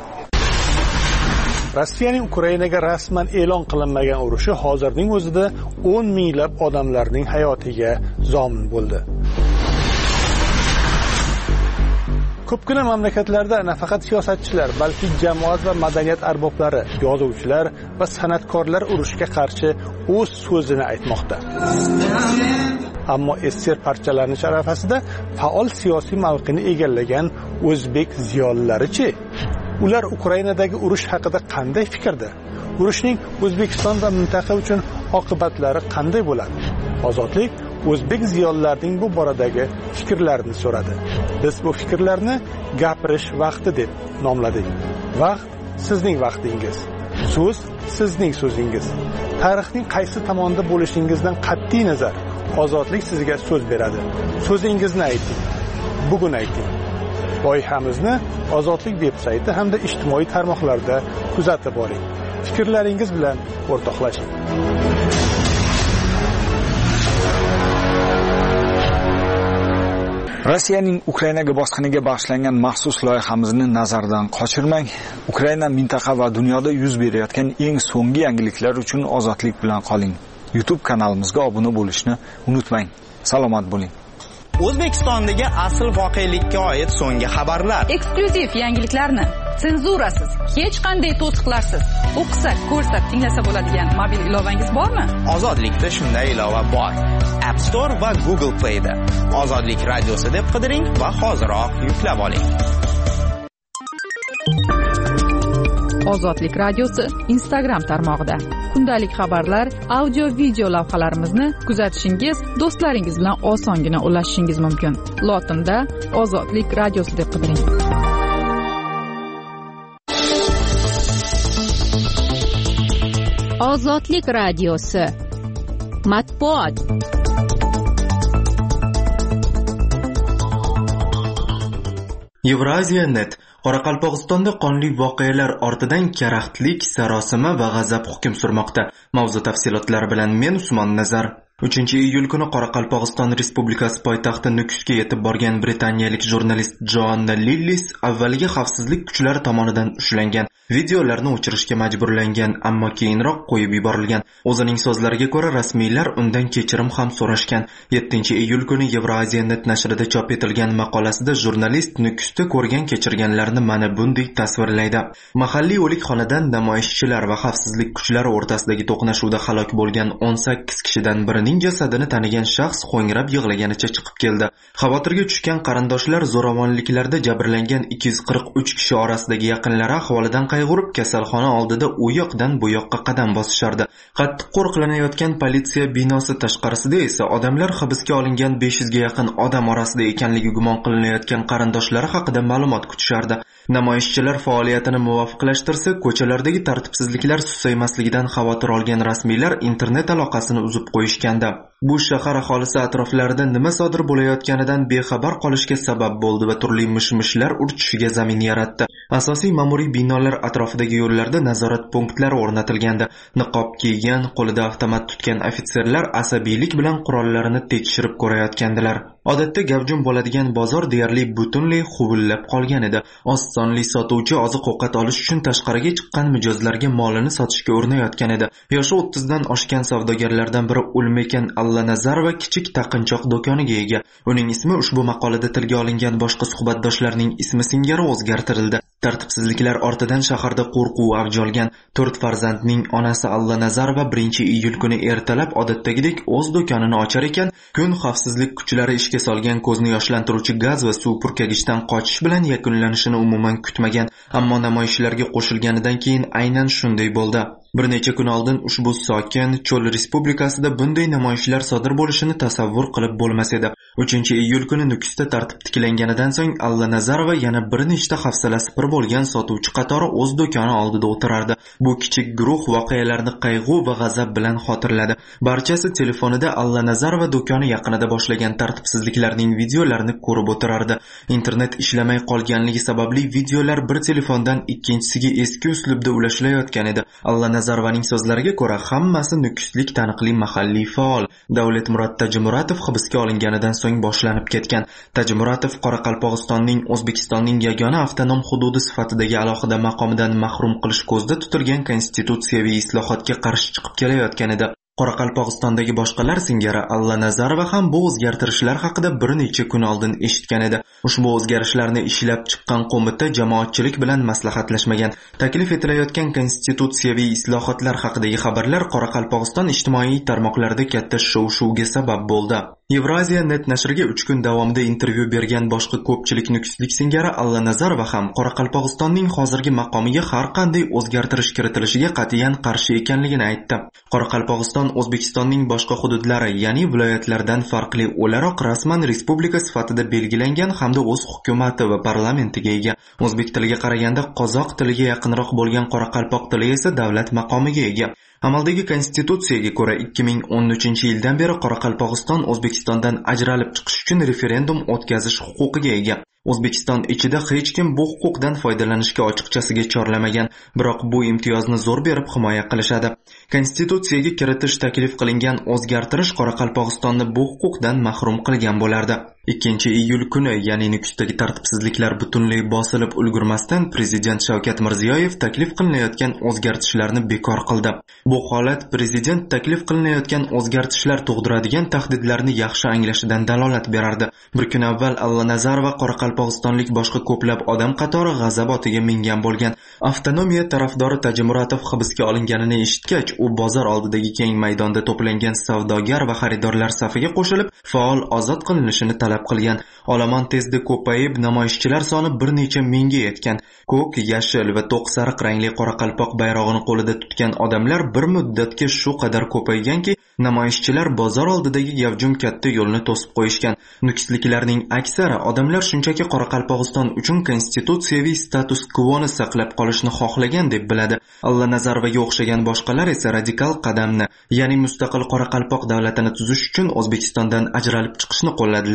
Rossiyaning Ukrainaga rasman e'lon qilinmagan urushi hozirning o'zida 10 minglab odamlarning hayotiga zomin bo'ldi. Ko'pgina mamlakatlarda nafaqat siyosatchilar, balki jamoat va madaniyat arboblari, yozuvchilar va san'atkorlar urushga qarshi o'z so'zini aytmoqda. Ammo SSR parchalarining sharafasida faol siyosiy mavqeni egallagan o'zbek ziyolilari-chi? Ular Ukrainadagi urush haqida qanday fikrda? Urushning O'zbekiston va mintaqa uchun oqibatlari qanday bo'ladi? Ozodlik o'zbek ziyolilarining bu boradagi fikrlarini so'radi. Biz bu fikrlarni gapirish vaqti deb nomladik. Vaqt sizning vaqtingiz. So'z sizning so'zingiz. Tarixning qaysi tomonda bo'lishingizdan qat'iy nazar, ozodlik sizga so'z beradi. So'zingizni ayting. Bugun ayting. Loyihamizni Ozodlik veb-sayti hamda ijtimoiy tarmoqlarda kuzatib boring. Fikrlaringiz bilan o'rtoqlashing. Rossiyaning Ukrainaga bosqiniga bag'ishlangan maxsus loyihamizni nazardan qochirmang. Ukraina mintaqa va dunyoda yuz berayotgan eng so'nggi yangiliklar uchun Ozodlik bilan qoling. YouTube kanalimizga obuna bo'lishni unutmang. Salomat bo'ling. O'zbekistondagi asl voqelikka oid so'nggi xabarlar, eksklyuziv yangiliklarni senzurasiz, hech qanday to'siqlarsiz o'qisak, ko'rsak, tinglasa bo'ladigan mobil ilovangiz bormi? Ozodlikda shunday ilova bor. App Store va Google Play da Ozodlik radiosi deb qidiring va hoziroq yuklab oling. Ozodlik radiosi Instagram tarmog'ida kundalik xabarlar, audio, video lavhalarimizni kuzatishingiz, do'stlaringiz bilan osongina ulashishingiz mumkin. Lotinda Ozodlik radiosi deb qidiring. Ozodlik radiosi matbuot. Evraziya.net Qoraqalpog'istonda qonli voqealar ortidan karaxtlik, sarosima va g'azab hukm surmoqda. Mavzu tafsilotlari bilan men Usmon Nazar. 3-iyul kuni Qoraqalpog'iston Respublikasi poytaxti Nukusga yetib borgan britaniyalik jurnalist Joanna Lillis avvaliga xavfsizlik kuchlari tomonidan ushlangan, videolarni o'chirishga majburlangan, ammo keyinroq qo'yib yuborilgan. O'zining so'zlariga ko'ra, rasmiylar undan kechirim ham so'rashgan. 7-iyul kuni Euraziya.net nashrida chop etilgan maqolasida jurnalist Nukusda ko'rgan kechirganlarni mana bunday tasvirlaydi. Mahalliy o'likxonadan namoyishchilar va xavfsizlik kuchlari o'rtasidagi to'qnashuvda halok bo'lgan 18 kishidan birining jasadini tanigan shaxs ho'ngrab yig'laganicha chiqib keldi. Xavotirga tushgan qarindoshlar zo'ravonliklarda jabrlangan 243 kishi orasidagi yaqinlari ahvolidan qayg'urib kasalxona oldida u yoqdan bu yoqqa qadam bosishardi. Qattiq qo'riqlanayotgan politsiya binosi tashqarisida esa odamlar hibsga olingan 500 ga yaqin odam orasida ekanligi gumon qilinayotgan qarindoshlari haqida ma'lumot kutishardi. Namoyishchilar faoliyatini muvofiqlashtirsa, ko'chalardagi tartibsizliklar susaymasligidan xavotir olgan rasmiylar internet aloqasini uzib qo'yishgandi. Bu shahar aholisi atroflarida nima sodir bo'layotganidan bexabar qolishga sabab bo'ldi va turli mish-mishlar urchishiga zamin yaratdi. Asosiy ma'muriy binolar atrofidagi yo'llarda nazorat punktlari o'rnatilgandi. Niqob kiygan, qo'lida avtomat tutgan ofitserlar asabiylik bilan qurollarini tekshirib ko'rayotgandilar. Odatda gavjum bo'ladigan bozor deyarli butunlay huvillab qolgan edi. Oz sonli sotuvchi oziq-ovqat olish uchun tashqariga chiqqan mijozlarga molini sotishga urinayotgan edi. Yoshi 30 dan oshgan savdogarlardan biri Ulmekan Allanazarova kichik taqinchoq do'koniga ega. Uning ismi ushbu maqolada tilga olingan boshqa suhbatdoshlarning ismi singari o'zgartirildi. Tartibsizliklar ortidan shaharda qo'rquv avj olgan. 4 farzandning onasi Allanazarova 1-iyul kuni ertalab odatdagidek o'z do'konini ochar ekan, kun xavfsizlik kuchlari ishga solgan ko'zni yoshlantiruvchi gaz va suv purkagichdan qochish bilan yakunlanishini umuman kutmagan. Ammo namoyishlarga qo'shilganidan keyin aynan shunday bo'ldi. Bir necha kun oldin ushbu sokin cho'l respublikasida bunday namoyishlar sodir bo'lishini tasavvur qilib bo'lmas edi. 3-iyul kuni Nukusda tartib tiklanganidan so'ng Allanazarova yana bir nechta hafsalasi pir bo'lgan sotuvchi qatori o'z do'koni oldida o'tirardi. Bu kichik guruh voqealarni qayg'u va g'azab bilan xotirladi. Barchasi telefonida Allanazarova do'koni yaqinida boshlangan tartibsizliklarning videolarini ko'rib o'tirardi. Internet ishlamay qolganligi sababli videolar bir telefondan ikkinchisiga eski uslubda ulashilayotgan edi. Allanazarovaning so'zlariga ko'ra, hammasi nukuslik taniqli mahalliy faol Davlatmurod Tajimuratov hibsga olinganidan so'ng boshlanib ketgan. Tajimuratov Qoraqalpog'istonning O'zbekistonning yagona avtonom hududi sifatidagi alohida maqomidan mahrum qilish ko'zda tutilgan konstitutsiyaviy islohotga qarshi chiqib kelayotgan edi. Qoraqalpog'istondagi boshqalar singari Allanazarova ham bu o'zgartirishlar haqida bir necha kun oldin eshitgan edi. Ushbu o'zgarishlarni ishlab chiqqan qo'mita jamoatchilik bilan maslahatlashmagan. Taklif etilayotgan konstitutsiyaviy islohotlar haqidagi xabarlar Qoraqalpog'iston ijtimoiy tarmoqlarida katta shov-shuvga sabab bo'ldi. Euraziya.net nashriga 3 kun davomida intervyu bergan boshqa ko'pchilik nukuslik singari Allanazarova ham Qoraqalpog'istonning hozirgi maqomiga har qanday o'zgartirish kiritilishiga qat'iyan qarshi ekanligini aytdi. Qoraqalpog'iston O'zbekistonning boshqa hududlari, ya'ni viloyatlardan farqli o'laroq rasman respublika sifatida belgilangan hamda o'z hukumati va parlamentiga ega. O'zbek tiliga qaraganda qozoq tiliga yaqinroq bo'lgan qoraqalpoq tili esa davlat maqomiga ega. Amaldagi konstitutsiyaga ko'ra 2013-yildan beri Qoraqalpog'iston O'zbekistondan ajralib chiqish uchun referendum o'tkazish huquqiga ega. O'zbekiston ichida hech kim bu huquqdan foydalanishga ochiqchasiga chorlamagan, biroq bu imtiyozni zo'r berib himoya qilishadi. Konstitutsiyaga kiritish taklif qilingan o'zgartirish Qoraqalpog'istonni bu huquqdan mahrum qilgan bo'lardi. 2-iyul kuni, ya'ni Nukusdagi tartibsizliklar butunlay bosilib ulgurmasdan Prezident Shavkat Mirziyoyev taklif qilinayotgan o'zgartishlarni bekor qildi. Bu holat Prezident taklif qilinayotgan o'zgartishlar tug'diradigan tahdidlarni yaxshi anglashidan dalolat berardi. Bir kun avval Allanazarova Qoraqalpog'istonlik boshqa ko'plab odam qatori g'azab otiga mingan bo'lgan. Avtonomiya tarafdori Tajimuratov hibsga olinganini eshitgach, u bozor oldidagi keng maydonda to'plangan savdogar va xaridorlar safiga qo'shilib, faol ozod qilinishini talab qilgan. Olomon tezda ko'payib, namoyishchilar soni bir necha mingga yetgan. Ko'k, yashil va to'q sariq rangli qoraqalpoq bayrog'ini qo'lida tutgan odamlar bir muddatga shu qadar ko'payganki, namoyishchilar bozor oldidagi gavjum katta yo'lni to'sib qo'yishgan. Nukusliklarning aksari odamlar shunchaki Qoraqalpog'iston uchun konstitutsiyaviy status quoni saqlab qolishni xohlagan deb biladi. Allanazarovaga o'xshagan boshqalar esa radikal qadamni, ya'ni mustaqil Qoraqalpoq davlatini tuzish uchun O'zbekistondan ajralib chiqishni qo'lladilar.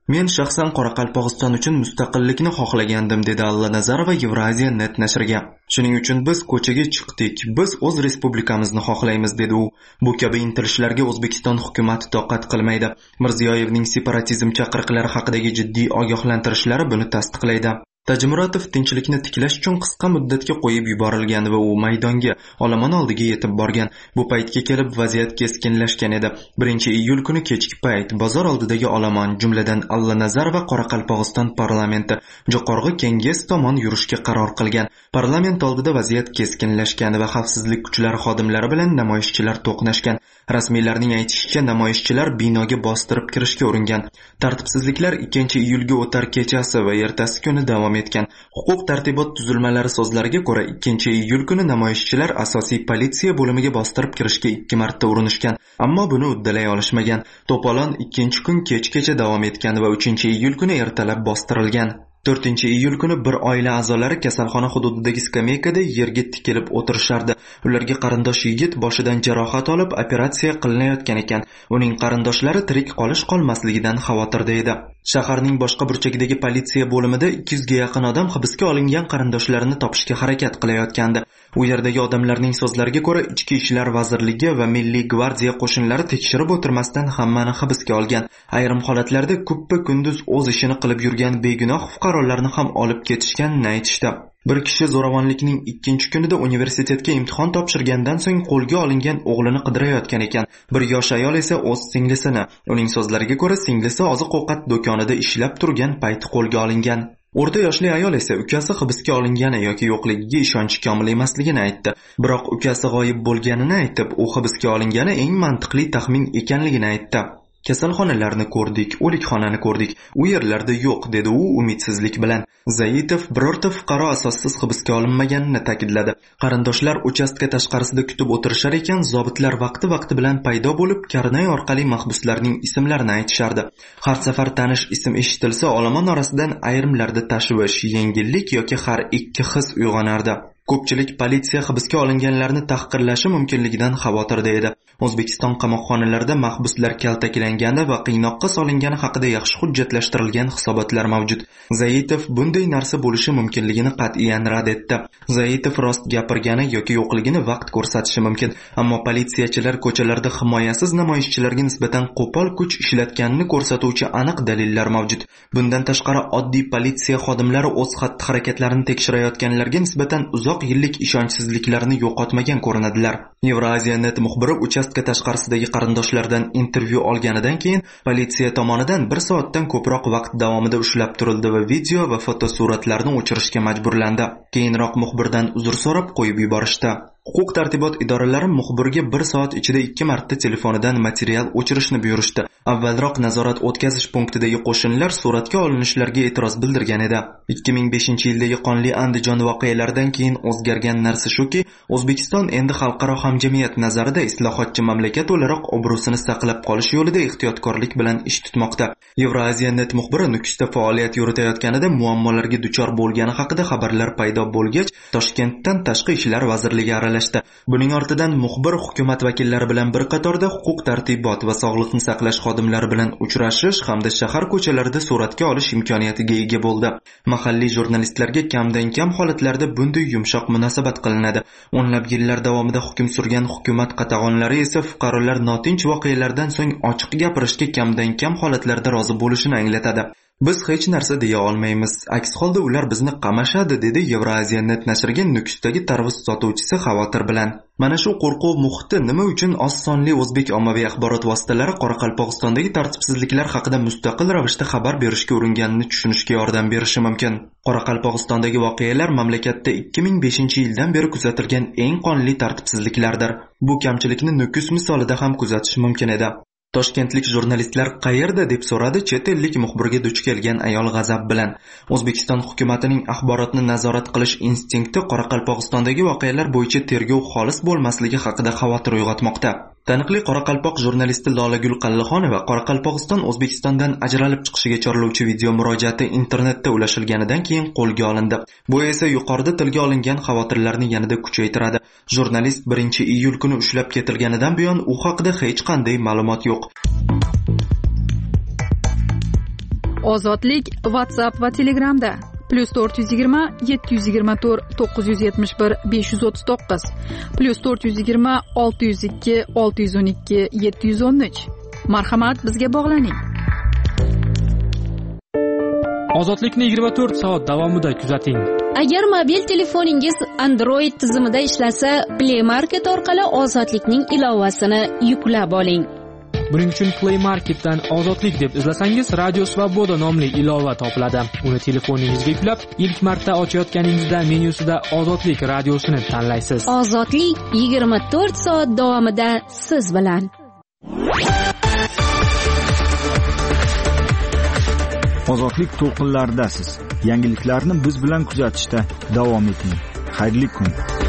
Men shaxsan Qoraqalpog'iston uchun mustaqillikni xohlagandim, dedi Allanazarova Evraziya net nashriga. Shuning uchun biz ko'chaga chiqdik. Biz o'z respublikamizni xohlaymiz, dedi u. Bu kabi intilishlarga O'zbekiston hukumatı toqat qilmaydi. Mirziyoyevning separatizm chaqiriqlari haqidagi jiddiy ogohlantirishlari buni tasdiqlaydi. Tajimuratov tinchlikni tiklash uchun qisqa muddatga qo'yib yuborilgan va u maydonga, olomon oldiga yetib borgan. Bu paytga kelib vaziyat keskinlashgan edi. 1-iyul kuni kechki payt bozor oldidagi olomon, jumladan Allanazarova Qoraqalpog'iston parlamenti Jo'qorg'i Kenges tomon yurishga qaror qilgan. Parlament oldida vaziyat keskinlashgan va xavfsizlik kuchlari xodimlari bilan namoyishchilar to'qnashgan. Rasmiylarning aytishicha, namoyishchilar binoga bostirib kirishga uringan. Tartibsizliklar 2-iyulga o'tar kechasi va ertasi kuni davom etgan. Huquq tartibot tuzilmalari so'zlariga ko'ra 2-iyul kuni namoyishchilar asosiy politsiya bo'limiga bostirib kirishga 2 marta urinishgan, ammo buni uddalay olishmagan. To'polon 2-kun kechgacha davom etgan va 3-iyul kuni ertalab bostirilgan. 4-iyul kuni bir oila a'zolari kasalxona hududidagi skameykada yerga tikilib o'tirishardi. Ularga qarindosh yigit boshidan jarohat olib operatsiya qilinayotgan ekan. Uning qarindoshlari tirik qolish-qolmasligidan xavotirda edi. Shaharning boshqa burchagidagi politsiya bo'limida 200 ga yaqin odam hibsga olingan qarindoshlarini topishga harakat qilayotgandi. U yerdagi odamlarning so'zlariga ko'ra, Ichki ishlar vazirligi va Milliy gvardiya qo'shinlari tekshirib o'tirmasdan hammani hibsga olgan. Ayrim holatlarda kuppa-kunduz o'z ishini qilib yurgan begunoh fuqarolarni ham olib ketishganini aytishdi. Bir kishi zo'ravonlikning 2-kunida universitetga imtihon topshirgandan so'ng qo'lga olingan o'g'lini qidirayotgan ekan. Bir yosh ayol esa o'z singlisini, uning so'zlariga ko'ra singlisi oziq-ovqat do'konida ishlab turgan payti qo'lga olingan. O'rta yoshli ayol esa ukasi hibsga olingani yoki yo'qligiga ishonchi komil emasligini aytdi. Biroq ukasi g'oyib bo'lganini aytib, u hibsga olingani eng mantiqli taxmin ekanligini aytdi. Kasalxonalarni ko'rdik, o'likxonani ko'rdik. U yerlarda yo'q, dedi u umidsizlik bilan. Zaitov birorta fuqaro asossiz hibsga olinmaganini ta'kidladi. Qarindoshlar uchastka tashqarisida kutib o'tirishar ekan, zobitlar vaqti bilan paydo bo'lib, karnay orqali mahbuslarning ismlarini aytishardi. Har safar tanish ism eshitilsa, olomon orasidan ayrimlarda tashvish, yengillik yoki har ikki his uyg'onardi. Ko'pchilik politsiya hibsga olinganlarni tahqirlashi mumkinligidan xavotirda edi. O'zbekiston qamoqxonalarida mahbuslar kaltaklangani va qiynoqqa solingani haqida yaxshi hujjatlashtirilgan hisobotlar mavjud. Zaitov bunday narsa bo'lishi mumkinligini qat'iyan rad etdi. Zaitov rost gapirgani yoki yo'qligini vaqt ko'rsatishi mumkin, ammo politsiyachilar ko'chalarda himoyasiz namoyishchilarga nisbatan qo'pol kuch ishlatganini ko'rsatuvchi aniq dalillar mavjud. Bundan tashqari, oddiy politsiya xodimlari o'z xatti-harakatlarini tekshirayotganlarga nisbatan uzoq yillik ishonchsizliklarni yo'qotmagan ko'rinadilar. Evraziya net muxbiri uchastka tashqarisidagi qarindoshlardan intervyu olganidan keyin politsiya tomonidan 1 soatdan ko'proq vaqt davomida ushlab turildi va video va fotosuratlarni o'chirishga majburlandi. Keyinroq muxbirdan uzr so'rab qo'yib yuborishdi. Huquq tartibot idoralari muxbirga 1 soat ichida 2 marta telefonidan material o'chirishni buyurishdi. Avvalroq nazorat o'tkazish punktidagi qo'shinlar suratga olinishlarga e'tiroz bildirgan edi. 2005-yildagi qonli Andijon voqealaridan keyin o'zgargan narsa shuki, O'zbekiston endi xalqaro hamjamiyat nazarida islohotchi mamlakat o'laroq obro'sini saqlab qolish yo'lida ehtiyotkorlik bilan ish tutmoqda. Evraziya net muxbiri Nukusda faoliyat yuritayotganida muammolarga duchor bo'lgani haqida xabarlar paydo bo'lgach, Toshkentdan Tashqi ishlar vazirligi aralashdi. Buning ortidan muxbir hukumat vakillari bilan bir qatorda huquq tartibot va sog'liqni saqlash xodimlari bilan uchrashish hamda shahar ko'chalarida suratga olish imkoniyatiga ega bo'ldi. Mahalliy jurnalistlarga kamdan kam holatlarda bunday yumshoq munosabat qilinadi. O'nlab yillar davomida hukm surgan hukumat qatag'onlari esa fuqarolar notinch voqealardan so'ng ochiq gapirishga kamdan kam holatlarda rozi bo'lishini anglatadi. Biz hech narsa deya olmaymiz. Aks holda ular bizni qamashadi, dedi Evraziya net nashriga Nukusdagi tarvuz sotuvchisi xavotir bilan. Mana shu qo'rquv muhiti nima uchun oz sonli o'zbek ommaviy axborot vositalari Qoraqalpog'istondagi tartibsizliklar haqida mustaqil ravishda xabar berishga uringanini tushunishga yordam berishi mumkin. Qoraqalpog'istondagi voqealar mamlakatda 2005-yildan beri kuzatilgan eng qonli tartibsizliklardir. Bu kamchilikni Nukus misolida ham kuzatish mumkin edi. Toshkentlik jurnalistlar qayerda deb so'radi chet ellik muxbirga duch kelgan ayol g'azab bilan. O'zbekiston hukumatining axborotni nazorat qilish instinkti Qoraqalpog'istondagi voqealar bo'yicha tergov xolis bo'lmasligi haqida xavotir uyg'otmoqda. Taniqli qoraqalpoq jurnalisti Lolagul Qallixonova Qoraqalpog'iston O'zbekistondan ajralib chiqishiga chorlovchi video murojaati internetda ulashilganidan keyin qo'lga olindi. Bu esa yuqorida tilga olingan xavotirlarni yanada kuchaytiradi. Jurnalist 1-iyul kuni ushlab ketilganidan buyon u haqida hech qanday ma'lumot yo'q. Ozodlik WhatsApp va Telegramda +420 724 971 539 +420 602 612 713. Marhamat, bizga bog'laning. Ozodlikni 24 soat davomida kuzating. Agar mobil telefoningiz Android tizimida ishlasa, Play Market orqali Ozodlikning ilovasini yuklab oling. Buning uchun Play Marketdan Ozodlik deb izlasangiz, Radio Svoboda nomli ilova topiladi. Uni telefoningizga yuklab, ilk marta ochayotganingizda menyusida Ozodlik radiosini tanlaysiz. Ozodlik 24 soat davomida siz bilan. Ozodlik to'lqinlaridasiz. Yangiliklarni biz bilan kuzatishda davom eting. Xayrli kun.